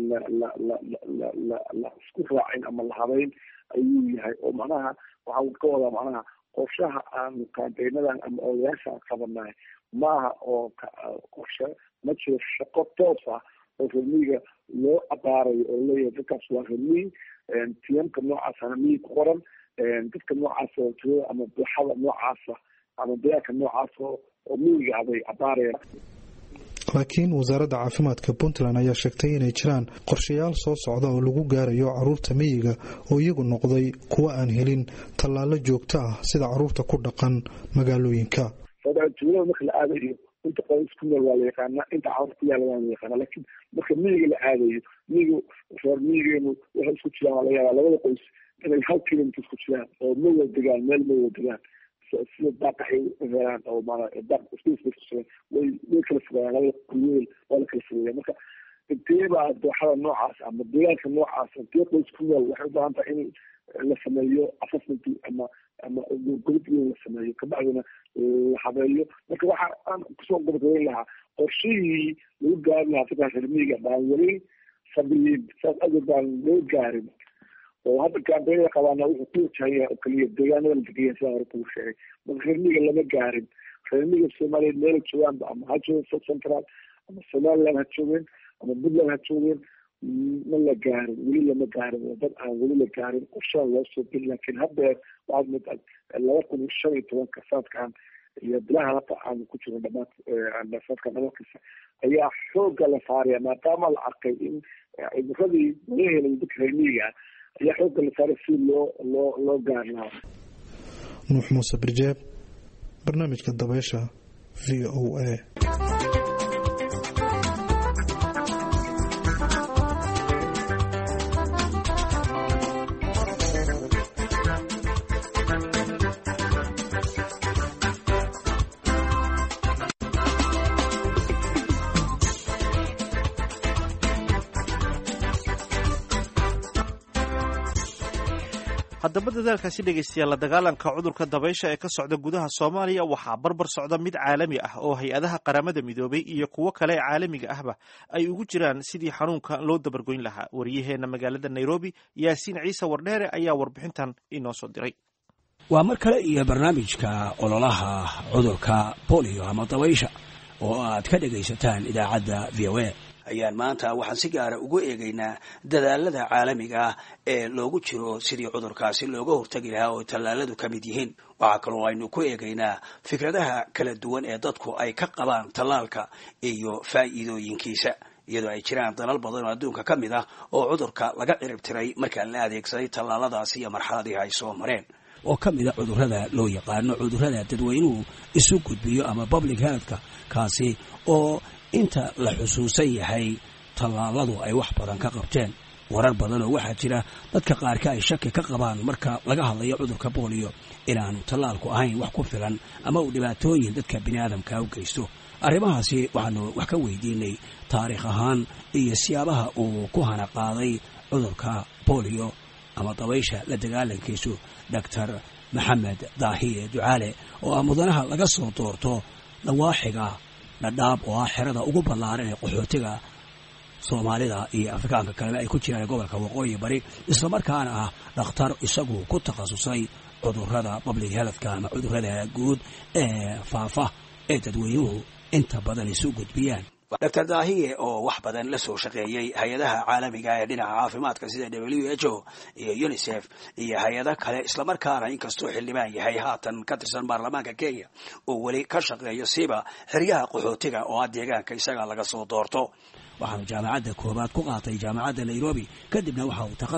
la isku raacin ama la habeyn ayuu yahay oo macnaha waxaa ka wadaa macnaha qorshaha aan kaanteynadan ama odayaasha qabanahay maaha oo qorshe ma jiro shaqo toos ah oo reemiga loo abaarayo oo leeyahay dadkaas waa reemiy tiyamka noocaasana miyi ku qoran dadka noocaas oo tirada ama buuxada noocaasa ama deegaanka noocaas oo miyiga abay abaarayaan. laakiin wasaaradda caafimaadka puntland ayaa sheegtay inay jiraan qorshayaal soo socda oo lagu gaarayo caruurta miyiga oo iyagu noqday kuwa aan helin tallaalo joogto ah sida caruurta ku dhaqan magaalooyinka. tuulada marka la aadayo inta qoys ku nool waa la yaqaanaa, inta caruur ku yaala waa la yaqaanaa, laakiin marka miyiga la aadayo reer miyigeenu waxay isku jiraan waa laga yaabaa labada qoys inay hal kilomitr isku jiraan oo ma wada degaan meel ma wada degaan sida daaq ay helaan oo daaq way kala fogaayaan labada kuweel waa la kala fogeeya. marka inteebaa dooxada noocaas ama deegaanka noocaas intee qoys ku nool waxay u baahan tahay in la sameeyo assessment ama gurgurid in la sameeyo kabacdina la habeeyo. marka waxa aan kusoo gabagabeyn lahaa qorshihii lagu gaari lahaa dadkaas reemiga baan weli sabiid saas awgeed baan loo gaarin oo hadda kaambeynada qabaana wuxuu ku wajahaya oo kaliya deegaanada la degeya sidaan hore kugu sheegay. marka reemiga lama gaarin. reemiga soomaaliyeed meela joogaanba ama ha joogeen south central ama somaliland ha joogeen ama puntland ha joogeen ma la gaarin, weli lama gaarin. waa dad aan weli la gaarin qorshaha loo soo geli. laakiin haddeer waxaad moodaa 2015 sanadkan iyo bilaha hata aan ku jiro dhamaad sanadkan dhamadkiisa ayaa xooga la saaraya maadaama la arkay in cuduradii laga helay dadka reemiga ayaa xooga la saaray si loo gaari lahaa. nuux muuse birjeeb, barnaamijka dabeesha, VOA. haddaba dadaalkaasi dhegaystayaal la dagaalanka cudurka dabaysha ee ka socda gudaha Soomaaliya waxaa barbar socda mid caalami ah oo hay-adaha qaramada midoobay iyo kuwo kale ee caalamiga ahba ay ugu jiraan sidii xanuunka loo dabargoyn lahaa. wariyaheena magaalada Nairobi Yaasiin Ciise Wardheere ayaa warbixintan inoo soo diray. waa mar kale iyo barnaamijka ololaha cudurka polio ama dabaysha oo aad ka dhagaysataan idaacadda VOA. ayaan maanta waxaan si gaara ugu eegaynaa dadaalada caalamiga ah ee loogu jiro sidii cudurkaasi looga hortagi lahaa oo tallaaladu ka mid yihiin. waxaa kaloo aynu ku eegaynaa fikradaha kala duwan ee dadku ay ka qabaan tallaalka iyo faa'iidooyinkiisa, iyadoo ay jiraan dalal badan oo adduunka ka mid ah oo cudurka laga cirib tiray markaa la adeegsaday tallaaladaasi iyo marxaladii ay soo mareen. oo ka mid a cudurrada loo yaqaano cudurrada dadweynuhu isu gudbiyo ama public healthka, kaasi oo inta la xusuusan yahay tallaaladu ay wax badan ka qabteen. warar badan oo waxaa jira dadka qaarka ay shaki ka qabaan marka laga hadlayo cudurka polio inaanu tallaalku ahayn wax ku filan ama uu dhibaatooyin dadka biniaadamka u geysto. arrimahaasi waxaanu wax ka weydiinay taariikh ahaan iyo siyaabaha uu ku hana qaaday cudurka polio ama dabaysha la dagaalankiisu Dr. Maxamed Daahiye Ducaale oo ah mudanaha laga soo doorto nawaaxiga Dhadhaab oo ah xerada ugu ballaaran ee qaxootiga Soomaalida iyo Afrikaanka kale ay ku jiraan gobolka Waqooyi Bari, isla markaana ah dhakhtar isagu ku takhasusay cudurrada public healthka ama cudurrada guud ee faafa ee dadweynuhu inta badan isu gudbiyaan. Dr. Daahiye oo wax badan la soo shaqeeyay hay'adaha caalamiga ee dhinaca caafimaadka sida WHO iyo UNICEF iyo hay'ado kale, isla markaana inkastoo xildhibaan yahay haatan ka tirsan baarlamaanka Kenya oo weli ka shaqeeyo siba xeryaha qaxootiga oo deegaanka isaga laga soo doorto. waxaanu jaamacadda koobaad ku qaatay jaamacadda Nairobi, kadibna waxa uu takhasus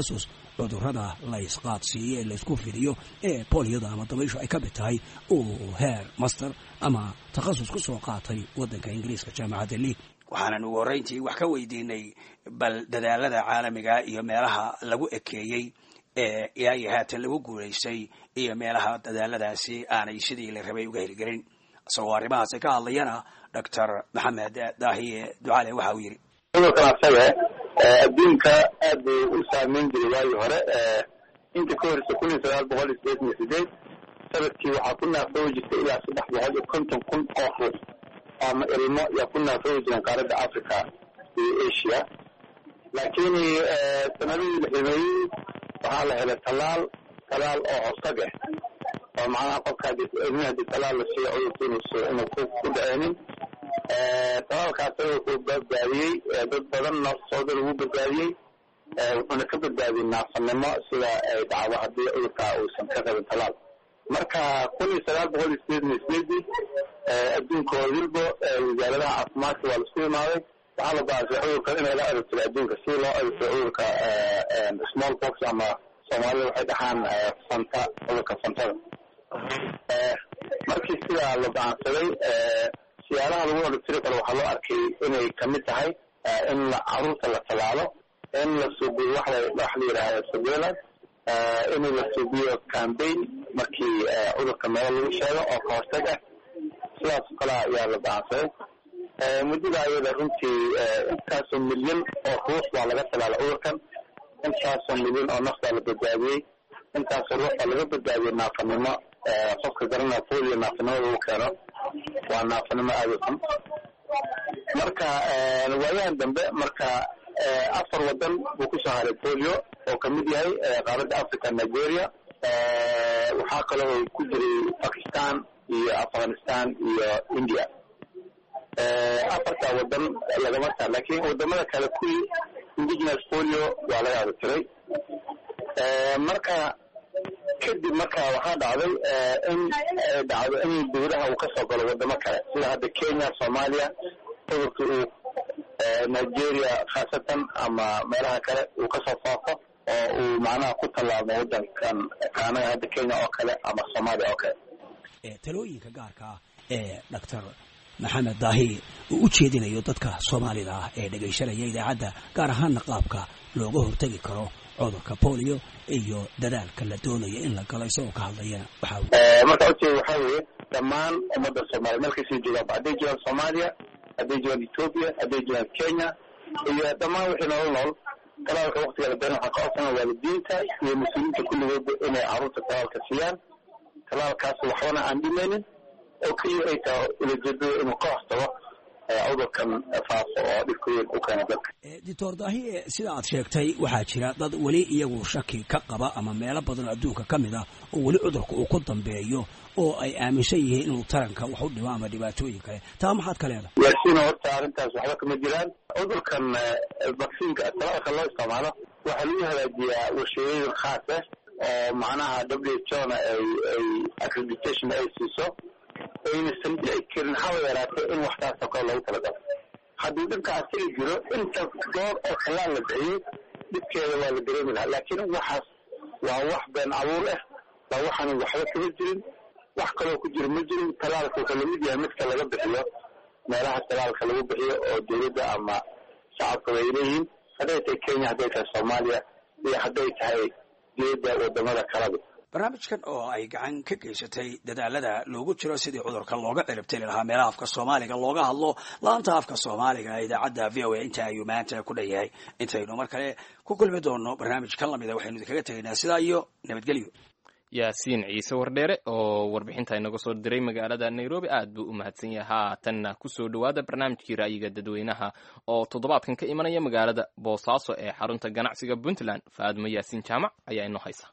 cudurrada la isqaadsiiyo ee laysku fidiyo ee booliyada ama dabayshu ay ka mid tahay uu heer master ama takhasus ku soo qaatay waddanka ingiriiska jaamacadda lead waxaanan ugu horrayntii wax ka weydiinay bal dadaalada caalamiga iyo meelaha lagu ekeeyey ee ilaa iyo haatan lagu guulaystay iyo meelaha dadaaladaasi aanay sidii la rabay uga hirgelin isagoo arrimahaasi ka hadlayana doctor maxamed daahiye ducaale waxa uu yidhi cudurkan asaga adduunka aad buu u saameyn jiray waagii hore inta ka horeysa 1988 sanadkii waxaa ku naafoobi jirtay ilaa 350,000 oo ruux ama ilmo yaa ku naafoobi jireen qaaradda Africa iyo Asia laakiin sanadihii la ximeeyey waxaa la helay talaal oo hortag ah oo macnaha qofka haddii talaal la siiyo cudurka inuu ku dhaceenin talaalkaas wuxuu badbaadiyey dad badan naftooda lagu badbaadiyey wuxuuna ka badbaadiyey naafanimo sida ay dhacdo haddii cudurka uusan ka qabin talaal marka 1988 adduunka oo wilbo wasaaradaha caafimaadka waa laisku imaaday waxaa la baasay cudurkan in laga adeegsado adduunka si loo adeegsado cudurka small box ama soomaalida waxay dhahaan fanta cudurka fantada markii sidaa la baansaday siyaalaha lagu adeegsado kale waxaa loo arkay inay kamid tahay in caruurta la talaalo in la suubiyo wax la yidhaahdo surveillance in la suubiyo campaign markii cudurka meelo lagu sheego oo ka hortag ah sidaas kale ayaa la baansaday muddada ayada runtii intaasoo milyan oo ruux baa laga talaala cudurkan intaasoo milyan oo naftaa la badbaadiyey intaasoo ruux baa laga badbaadiyey naafanimo qofka garanaya polio naafanimada uu keeno waa naafanimo aad u xun marka waayahan dambe marka 4 wadan buu ku soo haray polio oo kamid yahay qaaradda Africa Nigeria waxaa kaloo ku jiray Pakistan iyo Afghanistan iyo India afarta wadan lagama taa laakiin wadamada kale kuwii indigenous polio waa laga adeegsaday marka kadib marka waxaa dhacday in dowladaha uu ka soo galo wadamo kale sida hadda Kenya Soomaaliya cudurka uu Nigeria khaasatan ama meelaha kale uu ka soo faafo oo uu macnaha ku tallaabo wadankan kaanaga hadda Kenya oo kale ama Soomaaliya oo kale talooyinka gaarka ah ee Dr. maxamed daahi uu u jeedinayo dadka Soomaalida ah ee dhageysanaya idaacadda gaar ahaan qaabka looga hortagi karo cudurka polio iyo dadaalka la doonayo in la galo isagoo ka hadlayana marka waxa weeye dhammaan ummadda Soomaaliyeed markay joogaan hadday joogaan Soomaaliya hadday joogaan Ethiopia hadday joogaan Kenya iyo dhammaan wixii nool talaalka waqtiga la bixin waxaa ka codsanaya waalidiinta iyo mas'uuliyiinta kulligooda inay carruurta talaalka siiyaan talaalkaas waxbana aan dhimaynin oo keliya ay tahay ujeedada inuu ka hortago cudurkan faafo oo dhibka weyn u keena dadka doctor daahi sida aad sheegtay waxaa jira dad weli iyagu shaki ka qaba ama meelo badan oo adduunka ka mid ah oo weli cudurka uu ku dambeeyo oo ay aaminsan yihiin inuu taranka wax u dhimo ama dhibaatooyin kale taa maxaad ka leedahay yaasiina horta arrintaas waxba kama jiraan cudurkan vaccine-ka talaalka loo isticmaalo waxaa lagu hagaajiyaa warshadooyin khaas ah oo macnaha WHO-na ay accreditation ay siiso aynasan dhici karin haba yaraatee in waxtaasoo kale loogu talagalo haddii dhanka asaga jiro inta door oo talaal la bixiyey dhibkeeda waa la dareemi lahaa laakiin waxaas waa wax been abuur ah waa waxaan waxba kama jirin wax kaloo ku jira ma jirin talaalka wuxuu lamid yahay midka laga bixiyo meelaha talaalka lagu bixiyo oo dowladda ama shacabka ay leeyihiin hadday tahay Kenya hadday tahay Soomaaliya iyo hadday tahay dowladda wadamada kaleba barnaamijkan oo ay gacan ka geysatay dadaalada loogu jiro sidii cudurka looga ciribtiri lahaa meelaha afka Soomaaliga looga hadlo laanta afka Soomaaliga idaacadda VOA inta ayuu maanta ku dhayahay intaynu mar kale ku kulmi doono barnaamij kan lamida waxaynu kaga tagaynaa sidaa iyo nabadgelyo yaasiin ciise wardheere oo warbixinta inaga soo diray magaalada Nairobi aad buu u mahadsan yahay haatanna ku soo dhawaada barnaamijkii ra'yiga dadweynaha oo toddobaadkan ka imanaya magaalada Boosaaso ee xarunta ganacsiga Puntland Faadmo Yaasiin Jaamac ayaa inoo haysa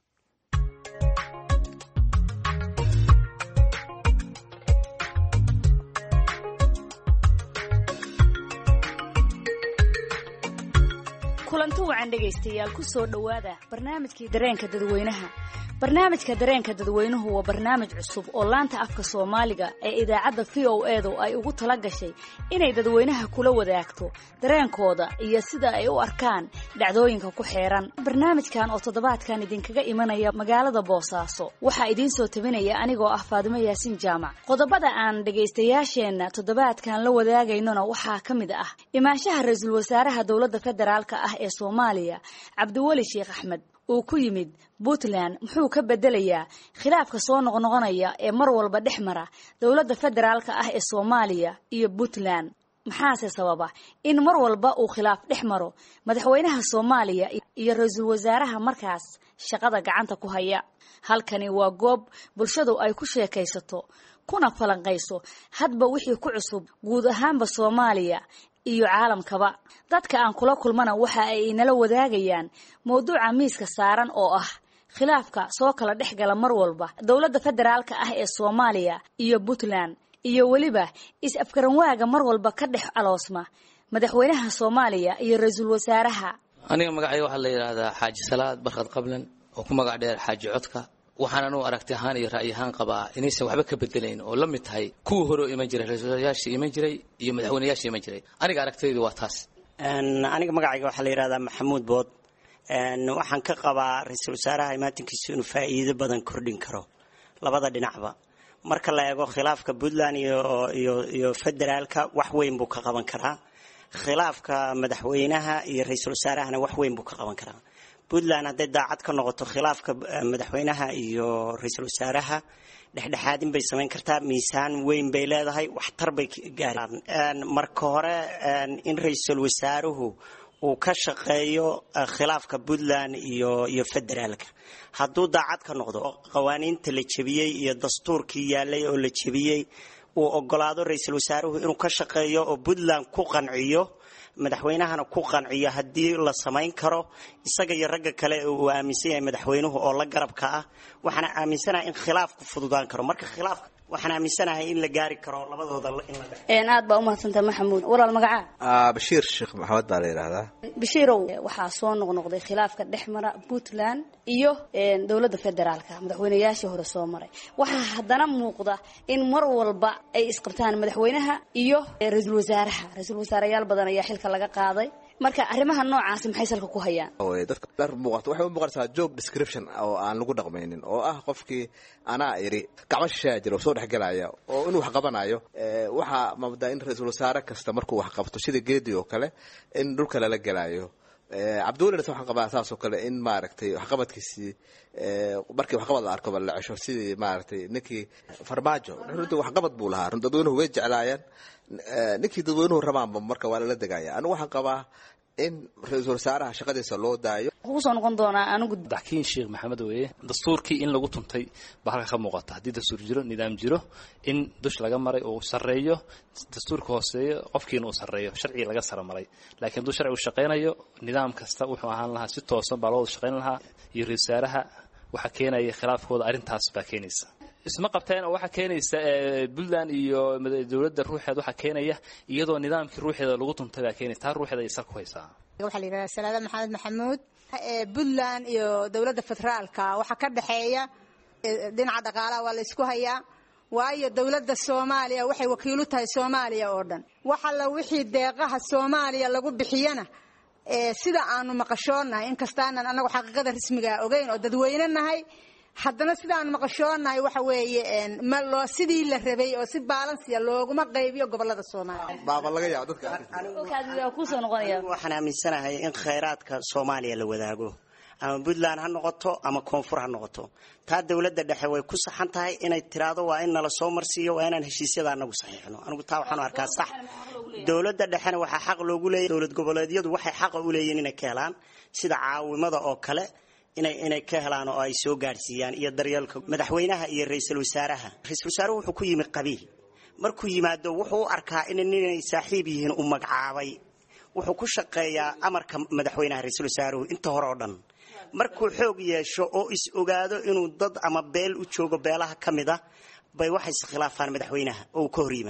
kulanti wacan dhegaystayaal ku soo dhowaada barnaamijkii dareenka dadweynaha. barnaamijka dareenka dadweynuhu waa barnaamij cusub oo laanta afka Soomaaliga ee idaacadda VOA-du ay ugu tala gashay inay dadweynaha kula wadaagto dareenkooda iyo sida ay u arkaan dhacdooyinka ku xeeran. barnaamijkan oo toddobaadkan idinkaga imanaya magaalada Boosaaso waxaa idin soo tabinaya anigoo ah Faadimo Yaasin Jaamac. qodobada aan dhegaystayaasheena toddobaadkan la wadaagaynona waxaa ka mid ah imaanshaha ra'iisul wasaaraha dowladda federaalka ah ee Soomaaliya Cabdiwali Sheekh Axmed uu ku yimid Puntland muxuu ka bedelayaa khilaafka soo noqnoqonaya ee mar walba dhexmara dowladda federaalka ah ee Soomaaliya iyo Puntland. maxaase sababa in mar walba uu khilaaf dhexmaro madaxweynaha Soomaaliya iyo ra'iisul wasaaraha markaas shaqada gacanta ku haya. halkani waa goob bulshadu ay ku sheekaysato kuna falanqayso hadba wixii ku cusub guud ahaanba Soomaaliya iyo caalamkaba. dadka aan kula kulmana waxa ay nala wadaagayaan mowduuca miiska saaran oo ah khilaafka soo kala dhexgala mar walba dowladda federaalka ah ee Soomaaliya iyo Puntland iyo waliba is-afgaranwaaga mar walba ka dhex aloosma madaxweynaha Soomaaliya iyo ra'iisul wasaaraha. aniga magacayga waxa la yiraahdaa Xaaji Salaad Barkad Qablan oo ku magac dheer Xaaji Codka. waxaan u aragtay ahaan iyo ra'yi ahaan qabaa inaysan waxba ka bedelayn oo la mid tahay kuwa hore iman jiray ra'iisul iman jiray iyo madaxweynayaasha iman jiray. aniga aragtaydu waa taas. aniga magacayga waxa la yiraahdaa Maxamuud Bood. waxaan ka qabaa ra'iisul wasaaraha imaatinkiisu inuu faa'iido badan kordhin karo labada dhinacba. marka la eego khilaafka Puntland iyo federaalka wax weyn buu ka qaban karaa. khilaafka madaxweynaha iyo ra'iisul wasaarahana wax weyn buu ka qaban karaa. Puntland hadday daacad ka noqoto khilaafka madaxweynaha iyo ra'iisul wasaaraha dhexdhexaadin bay samayn kartaa. miisaan weyn bay leedahay, waxtar bay gaaraan. marka hore in ra'iisul wasaaruhu uu ka shaqeeyo khilaafka Puntland iyo federaalka hadduu daacad ka noqdo qawaaniinta la jabiyay iyo dastuurkii yaalay oo la jabiyay uu ogolaado ra'iisul wasaaruhu inuu ka shaqeeyo oo Puntland ku qanciyo madaxweynahana ku qanciyo haddii la samayn karo isaga iyo ragga kale uu aaminsan yahay madaxweynuhu oo la garabka ah. waxaana aaminsanahay in khilaafku fududaan karo. marka khilaafka waxaan aaminsanahay in la gaari karo labadooda in la dhex. aad baa u mahadsantahay Maxamuud. walaal magaca Bashiir Sheekh Maxamed baa la yiraahdaa. Bashiirow waxaa soo noqnoqday khilaafka dhexmara Puntland iyo dowladda federaalka madaxweynayaashii hore soo maray. waxaa haddana muuqda in mar walba ay isqabtaan madaxweynaha iyo ra'iisul wasaaraha. ra'iisul wasaareyaal badan ayaa xilka laga qaaday. marka arrimaha noocaas maxay salka ku hayaan? dadka dhar muuqato waxay u muuqataa job description oo aan lagu dhaqmaynin oo ah qofkii ana iri gacmo shaajir oo soo dhaxgalaya oo inuu wax qabanayo. waxa mabda in ra'iisul wasaare kasta markuu wax qabto sida geedi oo kale in dhulka la galayo. Cabdiwali waxaan qabaa taas oo kale in maaragtay wax qabadkiisii markii wax qabad la arko bal la cisho sidii maaragtay ninkii Farmaajo runtii wax qabad buu lahaa. dadweynuhu way jeclaayeen ninkii dadweynuhu rabaanba marka waa la dagaaya. anigu waxaan qabaa in ra'iisul wasaaraha shaqadiisa loo daayo. wuxuu soo noqon doonaa anigu Dakiin Sheekh Maxamed weeye. dastuurkii in lagu tuntay baa halka ka muuqata. haddii dastuur jiro nidaam jiro in dush laga maray oo sareeyo dastuurka hooseeyo qofkiina uu sareeyo sharci laga sara maray. laakiin duu sharci u shaqeynayo nidaam kasta wuxuu ahaan lahaa si toosan baa loo shaqeyn lahaa iyo ra'iisul wasaaraha waxa keenaya khilaafkooda arrintaas baa keenaysa. isma qabteen oo waxa keenaysa Puntland iyo dowladda ruuxeeda waxa keenaya iyadoo nidaamkii ruuxeeda lagu tuntay baa keenaysa. taa ruuxeeda ay salku haysaa. waxa la yiraahdaa Salaada Maxamed Maxamuud. Puntland iyo dowladda federaalka waxa ka dhaxeeya dhinaca dhaqaalaha waa la isku hayaa. waayo dowladda Soomaaliya waxay wakiil u tahay Soomaaliya oo dhan. waxa la wixii deeqaha Soomaaliya lagu bixiyana sida aanu maqashoonahay in kastaana anagu xaqiiqada rasmiga ogeyn oo dadweynahay haddana sidaan maqashoonahay waxa weeye ma loo sidii la rabay oo si balansiya looguma qaybiyo gobolada Soomaaliya. baaba laga yaabo dadka anigu ku soo noqonaya. waxaan aaminsanahay in khayraadka Soomaaliya la wadaago ama Puntland ha noqoto ama koonfur ha noqoto. taa dowladda dhexe way ku saxan tahay inay tiraado waa in la soo marsiyo waa inaan heshiisyada anagu saxiixno. anigu taa waxaan arkaa sax. dowladda dhexena waxa xaq loogu leeyahay dowlad goboleedyadu waxay xaq u leeyihiin inay ka helaan sida caawimada oo kale inay ka helaan oo ay soo gaarsiiyaan iyo daryeelka madaxweynaha iyo ra'iisul wasaaraha. ra'iisul wasaaruhu wuxuu ku yimid qabiil. markuu yimaado wuxuu arkaa inay saaxiib yihiin u magacaabay. wuxuu ku shaqeeyaa amarka madaxweynaha ra'iisul wasaaruhu inta hore oo dhan. markuu xoog yeesho oo is ogaado inuu dad ama beel u joogo beelaha kamida bay waxay khilaafaan madaxweynaha oo ka hor yimaada.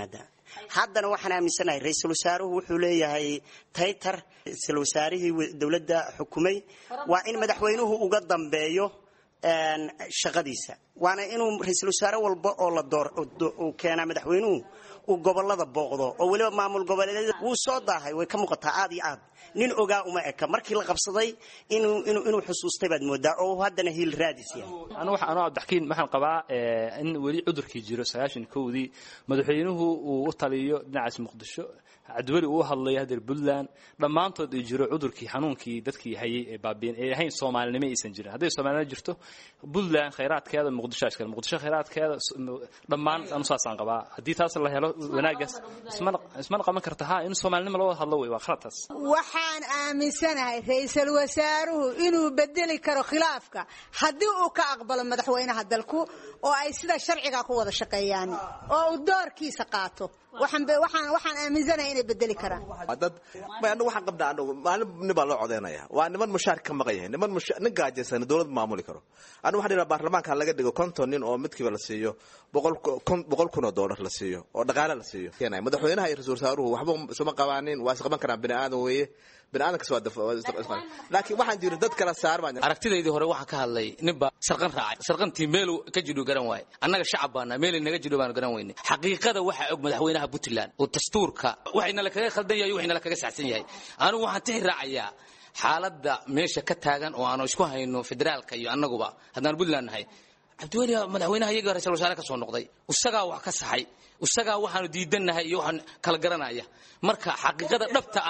haddana waxaan aaminsanahay ra-iisul wasaaruhu wuxuu leeyahay taytar ra-iisul wasaarihii dowladda xukumay waa in madaxweynuhu uga dambeeyo shaqadiisa waana inuu ra-iisul wasaare walba oo la uu keenaa madaxweynuhu uu gobolada booqdo oo weliba maamul goboleedyada wuu soo daahay way ka muuqataa aad iyo aad nin ogaa uma eka markii la qabsaday inuu xusuustay baad moodaa oo haddana hiil raadis yahay anu cabdixakiin waxaan qabaa in weli cudurkii jiro 91dii madaxweynuhu uu u taliyo dhinacaas muqdisho cabdiweli uu hadlayo hadeer Puntland dhammaantood ay jiro cudurkii xanuunkii dadkii hayay ee baabiin ee ahayn Soomaalinimo aysan jirin haday Soomaalinimo jirto Puntland khayraadkeeda muqdisho khayraadkeeda dhammaan anu saasaan qabaa hadii taas la helo wanaagaas isma qaban kartaa in Soomaalinimo loo hadlo way waa khaladaas waxaan aaminsanahay ra'iisul wasaaruhu inuu bedeli karo khilaafka hadii uu ka aqbalo madaxweynaha dalku oo ay sida sharciga ku wada shaqeeyaan oo uu doorkiisa qaato waxaan aaminsanahay inay bedeli karaan dad ma anu waxaan qabnaa anu maalin baa loo codeynaya waa niman mushaar ka maqan yahay nin gaajaysan dawlad maamuli karo anu waxaan dhiraa baarlamaanka laga dhigo 50 nin oo midkiiba la siiyo $100,000 la siiyo oo dhaqaale la siiyo keenay madaxweynaha iyo ra'iisul wasaaruhu waxba suma qabaanin waa isqaban karaan bini aadan weeye binaanka soo laakiin waxaan jiray dad kala saarmaan aragtidaydii hore waxaan ka hadlay ninba sarqan raacay sarqantii meel ka jidho garan waay annaga shacab baana meel naga jidho baan garan weynay xaqiiqada waxa og madaxweynaha Puntland oo dastuurka waxayna la kaga khaldan yahay waxayna la kaga saxsan yahay anigu waxaan tixi raacayaa xaaladda meesha ka taagan oo aanu isku hayno federaalka iyo annaguba haddaan Puntland nahay cabdiweli madaxweynaha iyaga ra'iisul wasaare ka soo noqday isaga wax ka saxay isaga waxaanu diidanahay iyo waxaan kala garanaya marka xaqiiqada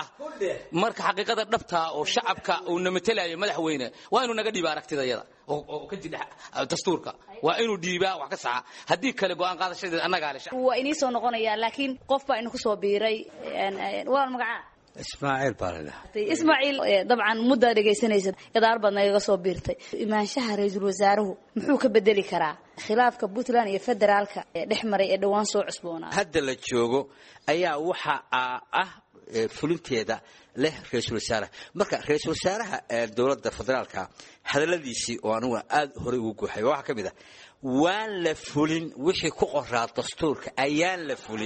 dhabta oo shacabka uu namatalayo madaxweyne waa inuu naga dhiibaa aragtidayada oo ka jidha dastuurka waa inuu dhiibaa wax ka saxa hadii kale go'aan qaadashadeeda annaga leh waa inii soo noqonaya laakiin qof baa inuu ku soo biiray waa magaca Ismaaciil Barada Ismaaciil dabcan muddo dhageysanaysa gadaal baad naga soo biirtay imaanshaha ra'iisul wasaaruhu muxuu ka bedeli karaa khilaafka Puntland iyo federaalka dhexmaray ee dhawaan soo cusboonaa hadda la joogo ayaa waxa fulinteeda leh ra'iisul wasaaraha marka ra'iisul wasaaraha dawladda federaalka hadaladiisii oo anigu aad hore ugu guuxay waxa kamid ah waan la fulin wixii ku qoraa dastuurka ayaan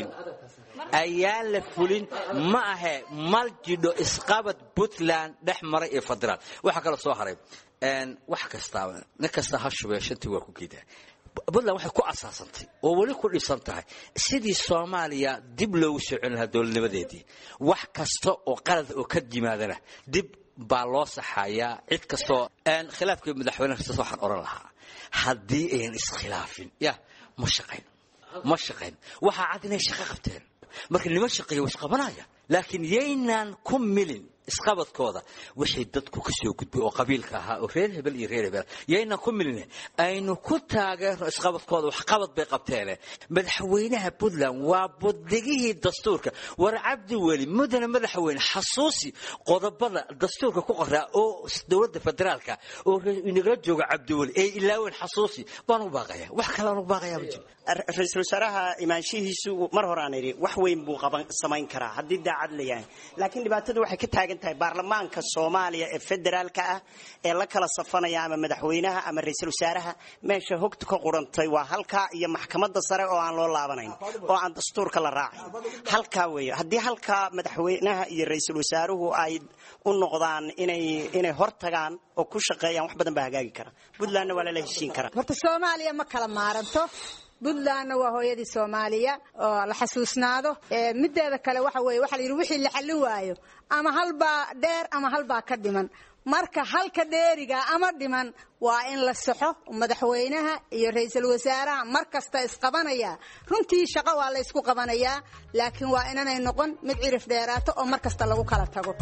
la fulin ma aha maljidho isqabad Puntland dhexmaray ee federaal waxa kala soo haray wax kasta nakasta hashubeeshantii waa ku geedaa Puntland waxay ku asaasantay oo wali ku dhisan tahay sidii Soomaaliya dib loogu soo celin lahaa dawladnimadeedii wax kasta oo qalad oo ka yimaadana dib baa loo saxayaa cid kasta khilaafkii madaxweynaha waxaan oran lahaa haddii aynan iskhilaafin ma shaqayn waxa cad inay shaqo qabteen marka nima shaqeeyo wax qabanaya laakiin yeynan ku milin isqabadkooda wixii dadku ka soo gudbay oo qabiilka ahaa oo reer hebel iyo reer hebel yeynan ku milin aynu ku taageerno isqabadkooda wax qabad bay qabteen madaxweynaha Puntland waa bodigii dastuurka war cabdi weli mudane madaxweyne xasuusi qodobada dastuurka ku qoraa oo dawladda federaalka oo inaga jooga cabdi weli ee ilaawin xasuusi baan u baaqaya wax kale aan u baaqaya ma jiro ra'iisul wasaaraha imaanshihiisu mar hore aan iri wax weyn buu samayn karaa hadii daacad leeyahay laakiin dhibaatadu waxay ka taagan tahay baarlamaanka Soomaaliya ee federaalka ah ee la kala safanaya ama madaxweynaha ama ra'iisul wasaaraha meesha hogta ka qorantay waa halka iyo maxkamadda sare oo aan loo laabanayn oo aan dastuurka la raacin halka weeyo hadii halka madaxweynaha iyo ra'iisul wasaaruhu ay u noqdaan inay hortagaan oo ku shaqeeyaan wax badan baa hagaagi kara Puntlandna waa la heshiin karaa horta Soomaaliya ma kala maaranto Puntland waa hooyadii Soomaaliya oo la xasuusnaado mideeda kale waxa la yiri wixii la xalin waayo ama halba dheer ama halba ka dhiman marka halka dheeriga ama dhiman waa in la saxo madaxweynaha iyo ra'iisul wasaaraha markasta isqabanaya runtii shaqo waa la isku qabanaya laakiin waa inanay noqon mid cirif dheeraato oo markasta lagu kala tago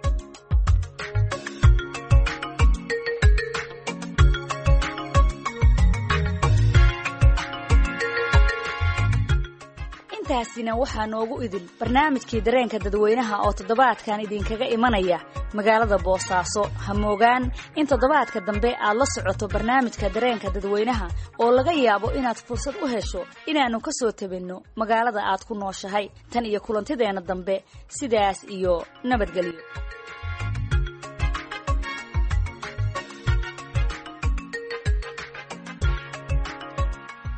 intaasina waxaa noogu idin barnaamijkii dareenka dadweynaha oo toddobaadkan idinkaga imanaya magaalada Boosaaso ha moogaan in toddobaadka dambe aad la socoto barnaamijka dareenka dadweynaha oo laga yaabo inaad fursad u hesho inaanu ka soo tabinno magaalada aad ku nooshahay tan iyo kulantideena dambe sidaas iyo nabadgelyo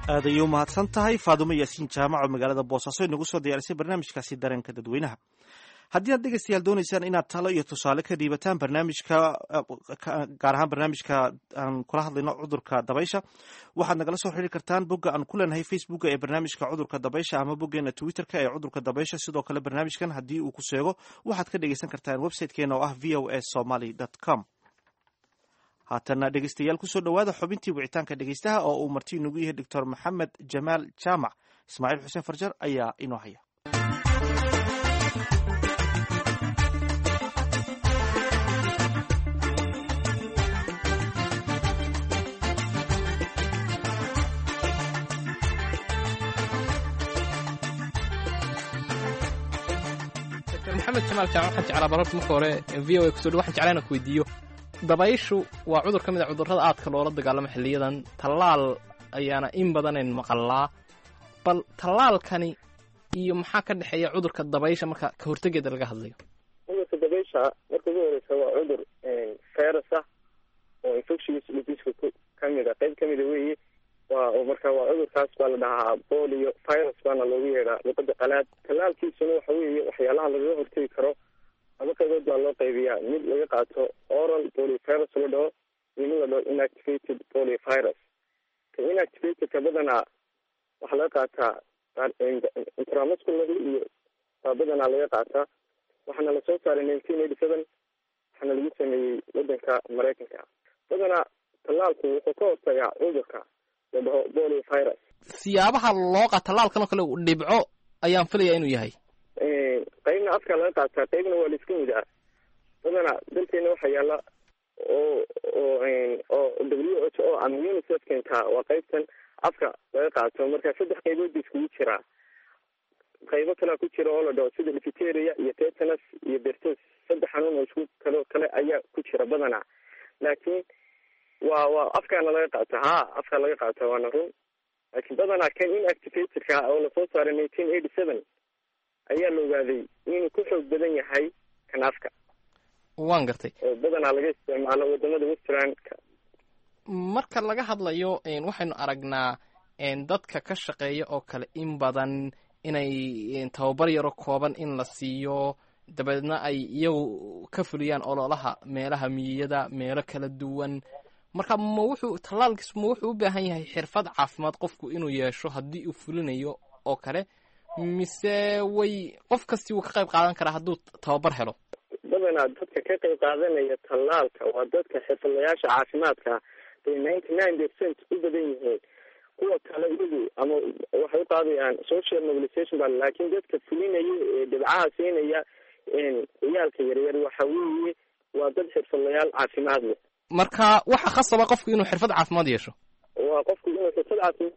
aad ayay u mahadsan tahay faadumo yaasiin jaamac oo magaalada boosaaso inagu soo diyaarisay barnaamijkaasi dareenka dadweynaha. haddii aad dhegeystayaal doonaysaan inaad talo iyo tusaale ka dhiibataan barnaamijka gaar ahaan barnaamijka aan kula hadlayno cudurka dabaysha, waxaad nagala soo xiriiri kartaan bogga aan ku leenahay facebooka ee barnaamijka cudurka dabaysha ama boggeena twitterka ee cudurka dabaysha. sidoo kale barnaamijkan haddii uu ku seego waxaad ka dhegeysan kartaan websitekeena oo ah voasomaly.com. haatana dhegeystayaal kusoo dhowaada xubintii wicitaanka dhegeystaha oo uu marti inagu yahay doctor maxamed jamaal jaamac. ismaaciil xuseen farjar ayaa inoo haya. maxamed jamaal jaamac waxaan jeclaa barorta marka hore v o a kusoo dhow waxaan jeclaa inaan ku weydiiyo dabayshu waa cudur ka mid a cudurrada aadka loola dagaalamo xilliyadan tallaal ayaana in badanayn maqallaa bal tallaalkani iyo maxaa ka dhexeeya cudurka dabaysha marka ka hortegeeda laga hadlayo? cudurka dabaysha marka ugu horeysa waa cudur virus ah oo infectious diseaseka kamid a qayb kamida weeye marka waa cudurkaas baa la dhahaa polio virus baana loogu yeedhaa luqada qalaad. tallaalkiisuna waxa weeye waxyaalaha lagaga hortegi karo laba qaybood baa loo qaybiyaa, mid laga qaato oral poliovirus la dhaho iyo mid la dhaho inactivated poliovirus. ka inactivatedka badanaa waxaa laga qaataa intramuscularly iyo baa badanaa laga qaataa. waxaana lasoo saaray 1987 waxaana lagu sameeyey wadanka Mareykanka. badanaa tallaalku wuxuu ka hortagaa cudurka la dhaho poliovirus. siyaabaha loo qaato tallaalkan oo kale dhibco ayaan filaya inuu yahay. qaybna afka laga qaataa, qaybna waa laisku mid ah. badanaa dalkeena waxaa yaala oo WHO ama UNICEF keentaa waa qaybtan afka laga qaato. marka 3 qaybood bay iskugu jiraa. qaybo kalea ku jira oo la dhaho sida diphtheria iyo tetanus iyo pertussis. 3 xanuun oo isku kale ayaa ku jira badanaa, laakiin waa afkaana laga qaata. afka laga qaata waana run, laakiin badanaa kan inactivatedka oo lasoo saaray 1987 ayaa la ogaaday inuu ku xoog badan yahay kan afka. waan gartay. oo badanaa laga isticmaalo wadamada westernka. marka laga hadlayo waxaynu aragnaa dadka ka shaqeeya oo kale in badan inay tababar yaro kooban in la siiyo, dabeedna ay iyagu ka fuliyaan ololaha meelaha miyiyada, meelo kala duwan. marka tallaalkiisu ma wuxuu u baahan yahay xirfad caafimaad qofku inuu yeesho haddii uu fulinayo oo kale, mise qof kastii wuu ka qayb qaadan karaa hadduu tababar helo? badanaa dadka ka qayb qaadanaya tallaalka waa dadka xirfadlayaasha caafimaadka bay 99% u badan yihiin. kuwa kale iyagu ama waxay u qaadayaan social mobilization ba, laakiin dadka fulinaya ee dhibcaha siinaya ciyaalka yaryar waxa weeye waa dad xirfadlayaal caafimaad leh. marka waxa khasaba qofku inuu xirfad caafimaad yeesho? waa qofku inuu xirfad caafimaad.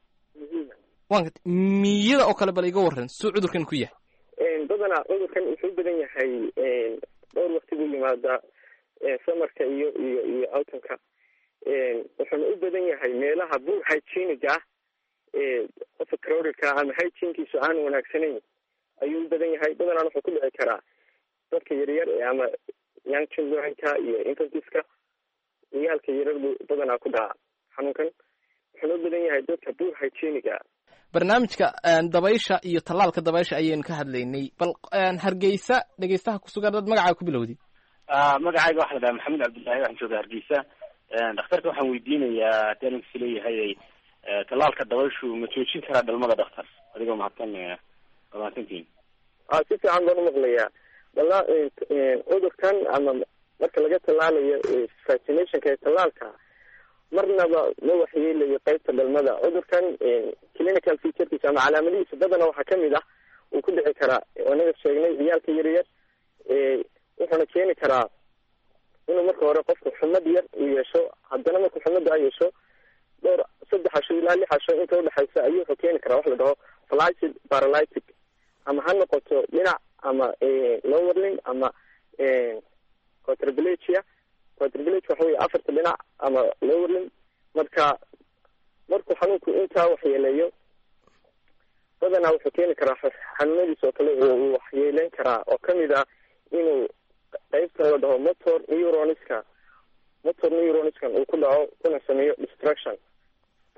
miyada oo kale bal iga waran suu cudurkan ku yahay? badanaa cudurkan wuxuu u badan yahay dhowr waqti buu yimaadaa, samarka iyo autumnka. wuxuuna u badan yahay meelaha buur hygienic ah qofka crowdedka ama hygienkiisu aan wanaagsanayn ayuu u badan yahay. badanaa wuxuu ku dhici karaa dadka yaryar ama young childrenka iyo infantiska. ciyaalka yaryar buu badanaa ku dhaca xanuunkan. wuxuuna u badan yahay dadka buur hygienic ah. barnaamijka dabaysha iyo tallaalka dabaysha ayaynu ka hadlaynay. bal hargeysa dhegeystaha kusugan dad magacaaga ku bilowday. magacayga waxa la dhaha maxamed cabdullaahi, waxaan jooga hargeysa. dhakhtarka waxaan weydiinayaa haddii anigu is leeyahay tallaalka dabayshu ma joojin karaa dhalmada dhakhtar? adigoo mahadsantiin. si fiican baan umaqlayaa. cudurkan ama marka laga tallaalayo vaccinationka ee tallaalka marnaba ma waxyeelayo qaybta dhalmada. cudurkan clinical featurekiisa ama calaamadihiisa badana waxaa kamid ah uu ku dhici karaa anaga sheegnay ciyaalka yaryar. wuxuuna keeni karaa inuu marka hore qofku xumad yar uu yeesho, haddana marku xumada yeesho 3 casho ilaa 6 casho inta udhexaysa ayuu wuxuu keeni karaa wax la dhaho flaccid paralytic, ama ha noqoto dhinac ama lower limb ama quadriplegia. quadriplegia waxa wey 4 dhinac ama lower limb. markuu xanuunku intaa waxyeeleeyo badanaa wuxuu keeni karaa xanuunadiis oo kale uu waxyeeleyn karaa oo kamid ah inuu qaybtan la dhaho motor neuroniskan uu ku dhaco kuna sameeyo destruction.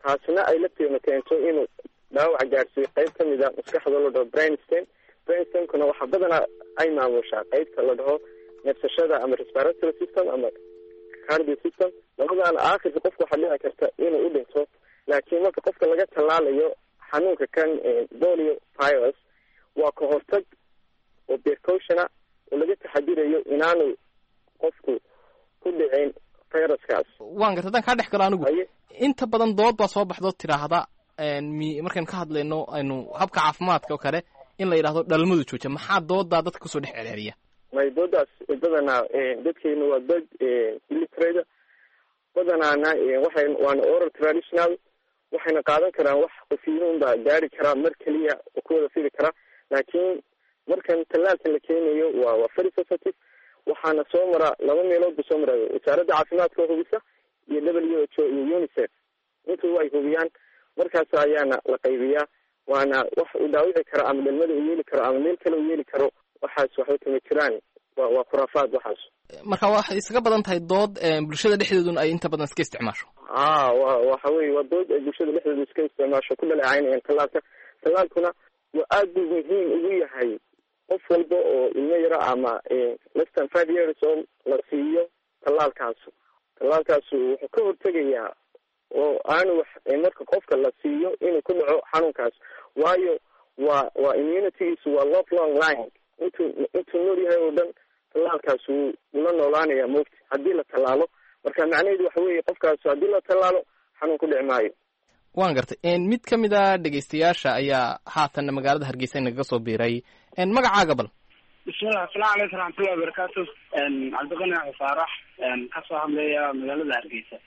taasna ay lafteedna keento inuu dhaawac gaadhsiiyo qayb ka mid a maskaxda la dhaho brainstemkuna waxaa badanaa ay maamushaa qaybta la dhaho neefsashada ama respiratory system ama cardio system. labadaana aakhirka qofka waxaa dhici karta inuu u dhinto. laakiin marka qofka laga tallaalayo xanuunka kan polio virus waa ka hortag oo precaution oo laga taxadirayo inaanu qofku ku dhicin viruskaas. waan garta haddaan kaa dhex galo anigu inta badan dood baa soo baxdo tidhaahda markaynu ka hadlayno aynu habka caafimaadka oo kale in la yidhahdo dhalmadu jooja. maxaa doodaa dadka kusoo dhex celceliya? may doodaas badanaa dadkeenu waa dad illiterate badanaana waana oral traditional waxayna qaadan karaan wax qofiyiin baa gaari karaa mar keliya oo ku wada fidi karaa. laakiin markan tallaalkan la keenayo waa very sensitive. waxaana soo mara 2 meelood soo mara wasaaradda caafimaadka oo hubisa iyo WHO iyo UNICEF intuu ay hubiyaan markaas ayaana la qaybiyaa. waana wax u dhaawici kara ama dhalmada u yeeli karo ama meel kale u yeeli karo. waxaas waxay kama jiraan waa khuraafaad waxaas. marka waxay isaga badan tahay dood bulshada dhexdeeduna ay inta badan iska isticmaasho. waxa weeye waa dood ay bulshada dhexdeedu iska isticmaasho ku dhaleecaynayaan tallaalka. tallaalkuna waa aad buu muhiim ugu yahay qof walba oo ilmo yaro ama less than 5 years oo la siiyo tallaalkaasu wuxuu ka hortegayaa oo aanu marka qofka la siiyo inuu ku dhaco xanuunkaas. waayo waa immunitygiisu waa lifelong line. intuu nool yahay oo dhan tallaalkaas wuu la noolaanaya moogta haddii la tallaalo. marka macnaheedu waxa weeye qofkaas haddii la tallaalo xanuun ku dhici maayo. waan gartay mid ka mid a dhegaystayaasha ayaa haatan magaalada Hargeysa inaga soo biiray. magacaaga bal. bismillah, assalaamu calaykum waraxmatullahi wabarakaatu. cabdiqani faarax kasoo hadlaya magaalada Hargeysa.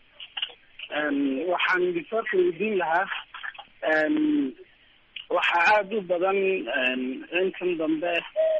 waxaan doctorka weydiin lahaa waxaa aada u badan intan dambe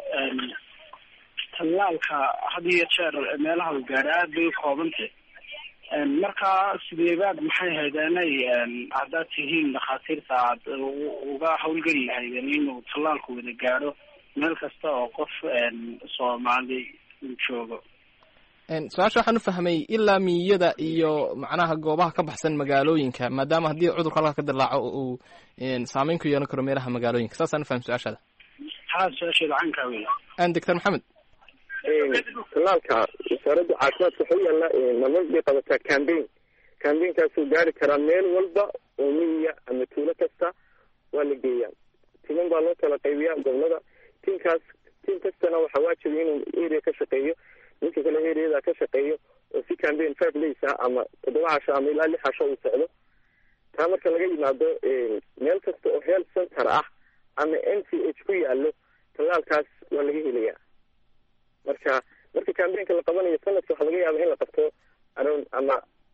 tallaalka had iyo jeer meelaha u gaadha aad bay u koobantay. marka sideebaad maxay haydeenay haddaad tihiin dhakhaatiirta aad uga hawlgeli lahaydeen inuu tallaalku wada gaadho meel kasta oo qof Soomaali uu joogo? su-aasha waxaan u fahmay ilaa miyada iyo macnaha goobaha ka baxsan magaalooyinka maadaama haddii cudurka halka ka dilaaco uu saameyn ku yeelan karo meelaha magaalooyinka. saasaan u fahmay su-aashaada. su-aasheeda caynkaa wey. doctor maxamed. tallaalka wasaaradda caafimaadka wuxuu yaalla nabadbay qabataa cambaign-kaasuu gaari karaa meel walba oo miyiga ama tuulo kasta waa la geeyaa. timan baa loo kala qaybiyaa gobolada. tiim kastana waxaa waajiba inuu area ka shaqeeyo. ninka kale areada ka shaqeeyo oo si cambaign 5 days ama 7 casho ama ilaa 6 casho uu socdo. taa marka laga yimaado meel kasta oo health center ah ama NCH ku yaallo tallaalkaas waa laga helayaa. marka cambaign-ka la qabanayo sanadka waxaa laga yaabaa in la qabto around ama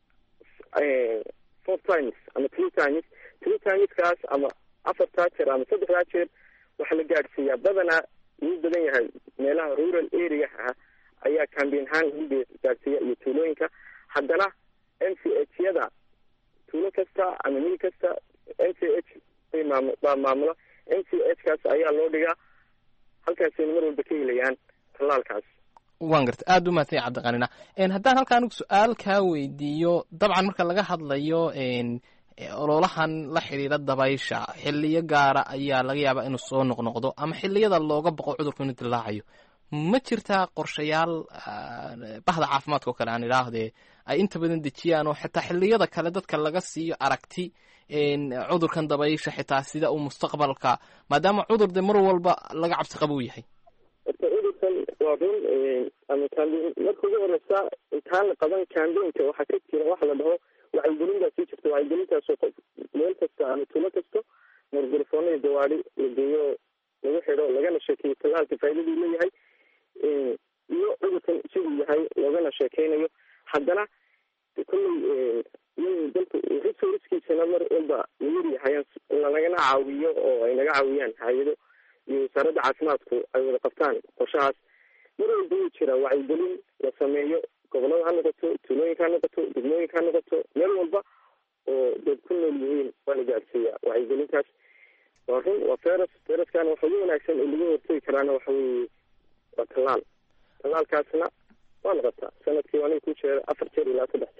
4 times ama 3 times kaas ama 4 jeer ama 3 jeer waxaa la gaadhsiiyaa. badanaa wuu badan yahay meelaha rural area ah ayaa cambaign ahaan lagu gaadhsiiya iyo tuulooyinka. haddana NCH-yada tuulo kasta ama mil kasta NCH baa maamula. NCH-kaas ayaa loo dhigaa halkaasayna mar walba ka helayaan tallaalkaas. waan gartay aada u mahadsan yahay cabdiqanina. haddaan halka anigu su-aal kaa weydiiyo dabcan marka laga hadlayo ololahan la xidhiira dabaysha xiliyo gaara ayaa laga yaabaa inuu soo noqnoqdo ama xiliyada looga boqo cudurku inuu dilaacayo. ma jirtaa qorshayaal bahda caafimaadka oo kale aan idhaahdee ay inta badan dejiyaan oo xitaa xiliyada kale dadka laga siiyo aragti cudurkan dabaysha xitaa sida uu mustaqbalka maadaama cudur de mar walba laga cabsi qabo uu yahay? horta cudurkan waa run ama cambaign marka ugu horeysa intaan la qaban cambaign-ka waxaa ka jira waxa la dhaho wacyigelin baa sii jirta. wacyigelintaasoo qof meel kasta ama tuulo kasta margarafoona iyo gawaari la geeyo lagu xidho lagana sheekeeyo tallaalka faa'iidaduu leeyahay iyo cudurkan siduu yahay loogana sheekeynayo. haddana kolley dalka resourcekiisana mar walba layar yahay lagana caawiyo oo ay naga caawiyaan hay-ado iyo wasaaradda caafimaadku ay wada qabtaan qorshahaas. mar walba wuu jira wacyigelin la sameeyo gobolada ha noqoto tuulooyinka ha noqoto degmooyinka ha noqoto meel walba oo dad ku nool yihiin waa la gaadhsiiyaa wacyigelintaas. waa run waa fayraskana waxa ugu wanaagsan oo laga hortegi karaana waxa weeye waa tallaalkaasna waa la qabtaa sanadkii aniga ku jeera 4 jeer ilaa 3 jeer.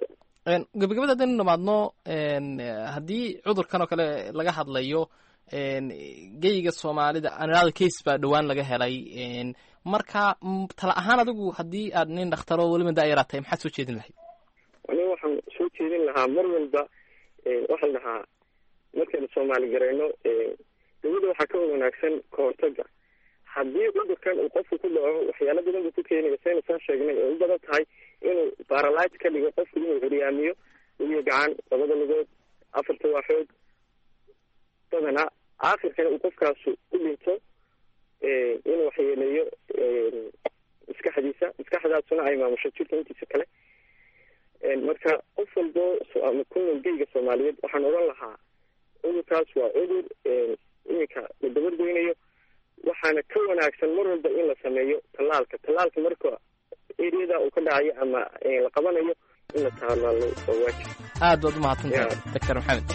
gabagabada haddaynu dhamaadno haddii cudurkan oo kale laga hadlayo geyga soomaalida anada case baa dhowaan laga helay marka tala ahaan adigu haddii aad nin dhakhtaro weliba daayara tahay maxaad soo jeedin lahayd? aniga waxaan soo jeedin lahaa mar walba waxaa la dhahaa markaynu soomaali gareyno dawladda waxaa ka wanaagsan kahortaga. haddii cudurkan uu qofku ku dhaco waxyaalo badan buu ku keenaya saynu soo sheegnay oo u badan tahay inuu paralyte ka dhigo qofku, inuu curyaamiyo lugiyo gacan, labada lugood, afarta waaxood, badana aakhirkana uu qofkaasu u dhinto, inuu waxyeeleeyo maskaxdaasuna ay maamusho jirka intiisa kale. marka qof walbo ku nool geyga soomaaliyeed waxaan oran lahaa cudurkaas waa cudur iminka la dabargoynayo, waxaana ka wanaagsan mar walba in la sameeyo tallaalka marka eriyada uu ka dhacayo ama la qabanayo in la tallaalo oo waajib. aad baad umahadsantahay Dr. Maxamed.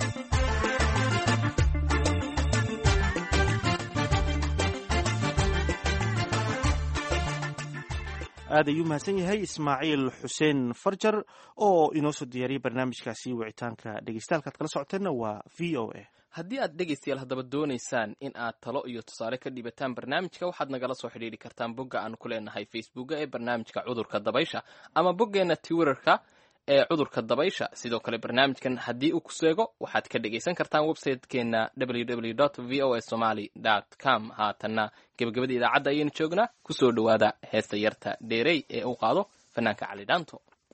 aad ayuu mahadsan yahay Ismaaciil Xuseen Farjar oo inoo soo diyaariyay barnaamijkaasi wicitaanka dhegeystayaal kala socoteenna waa VOA. haddii aad dhegaystayaal haddaba doonaysaan in aad talo iyo tusaale ka dhibataan barnaamijka, waxaad nagala soo xidhiiri kartaan bogga aan ku leenahay Facebooka ee barnaamijka cudurka dabaysha ama boggeena Twitterka ee cudurka dabaysha. sidoo kale barnaamijkan haddii uu ku seego waxaad ka dhegaysan kartaan website-keena www.voasomali.com. haatanna gebagabada idaacadda ayaynu joognaa. kusoo dhowaada heesta yarta dheerey ee uu qaado fanaanka Cali Dhaanto.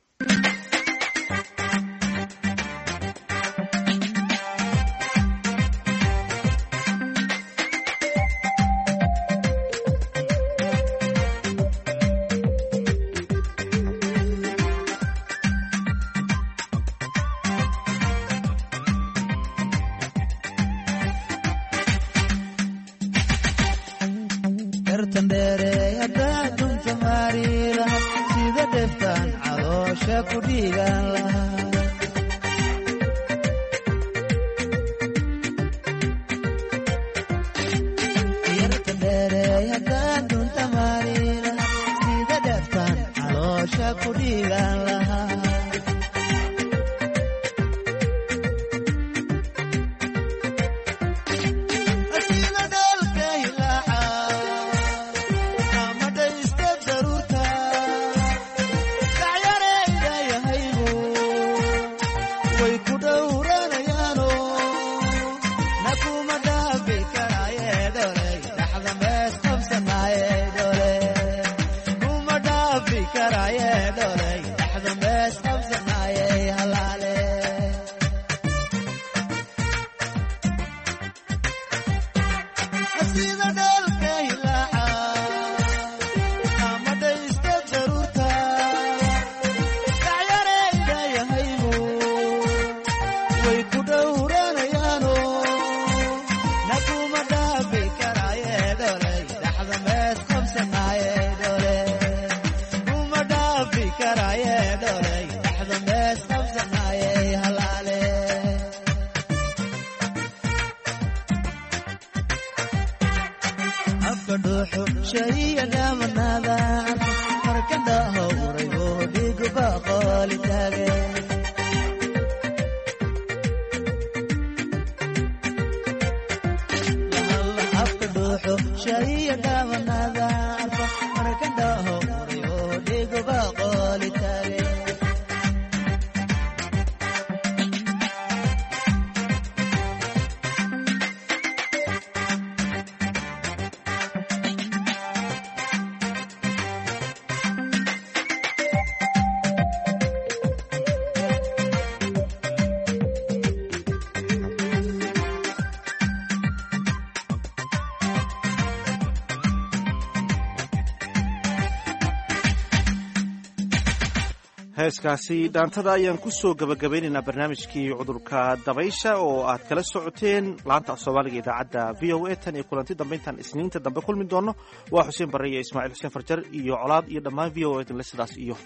heeskaasi dhaantada ayaan ku soo gabagabaynaynaa barnaamijkii cudurka dabaysha oo aad kala socoteen laanta af soomaaliga idaacadda v o a tan iyo kulanti dambe intaan isniinta dambe kulmi doono waa xuseen barre iyo ismaaciil xuseen farjar iyo colaad iyo dhammaan v o a dinle sidaas iyo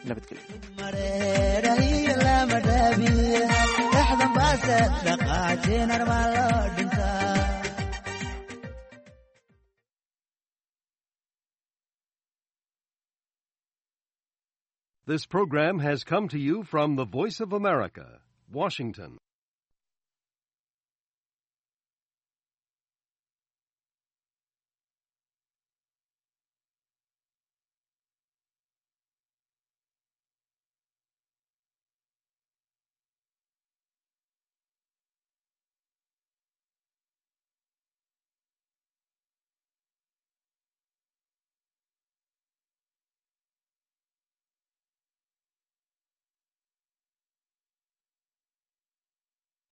nabadgelyo. This program has come to you from the Voice of America, Washington.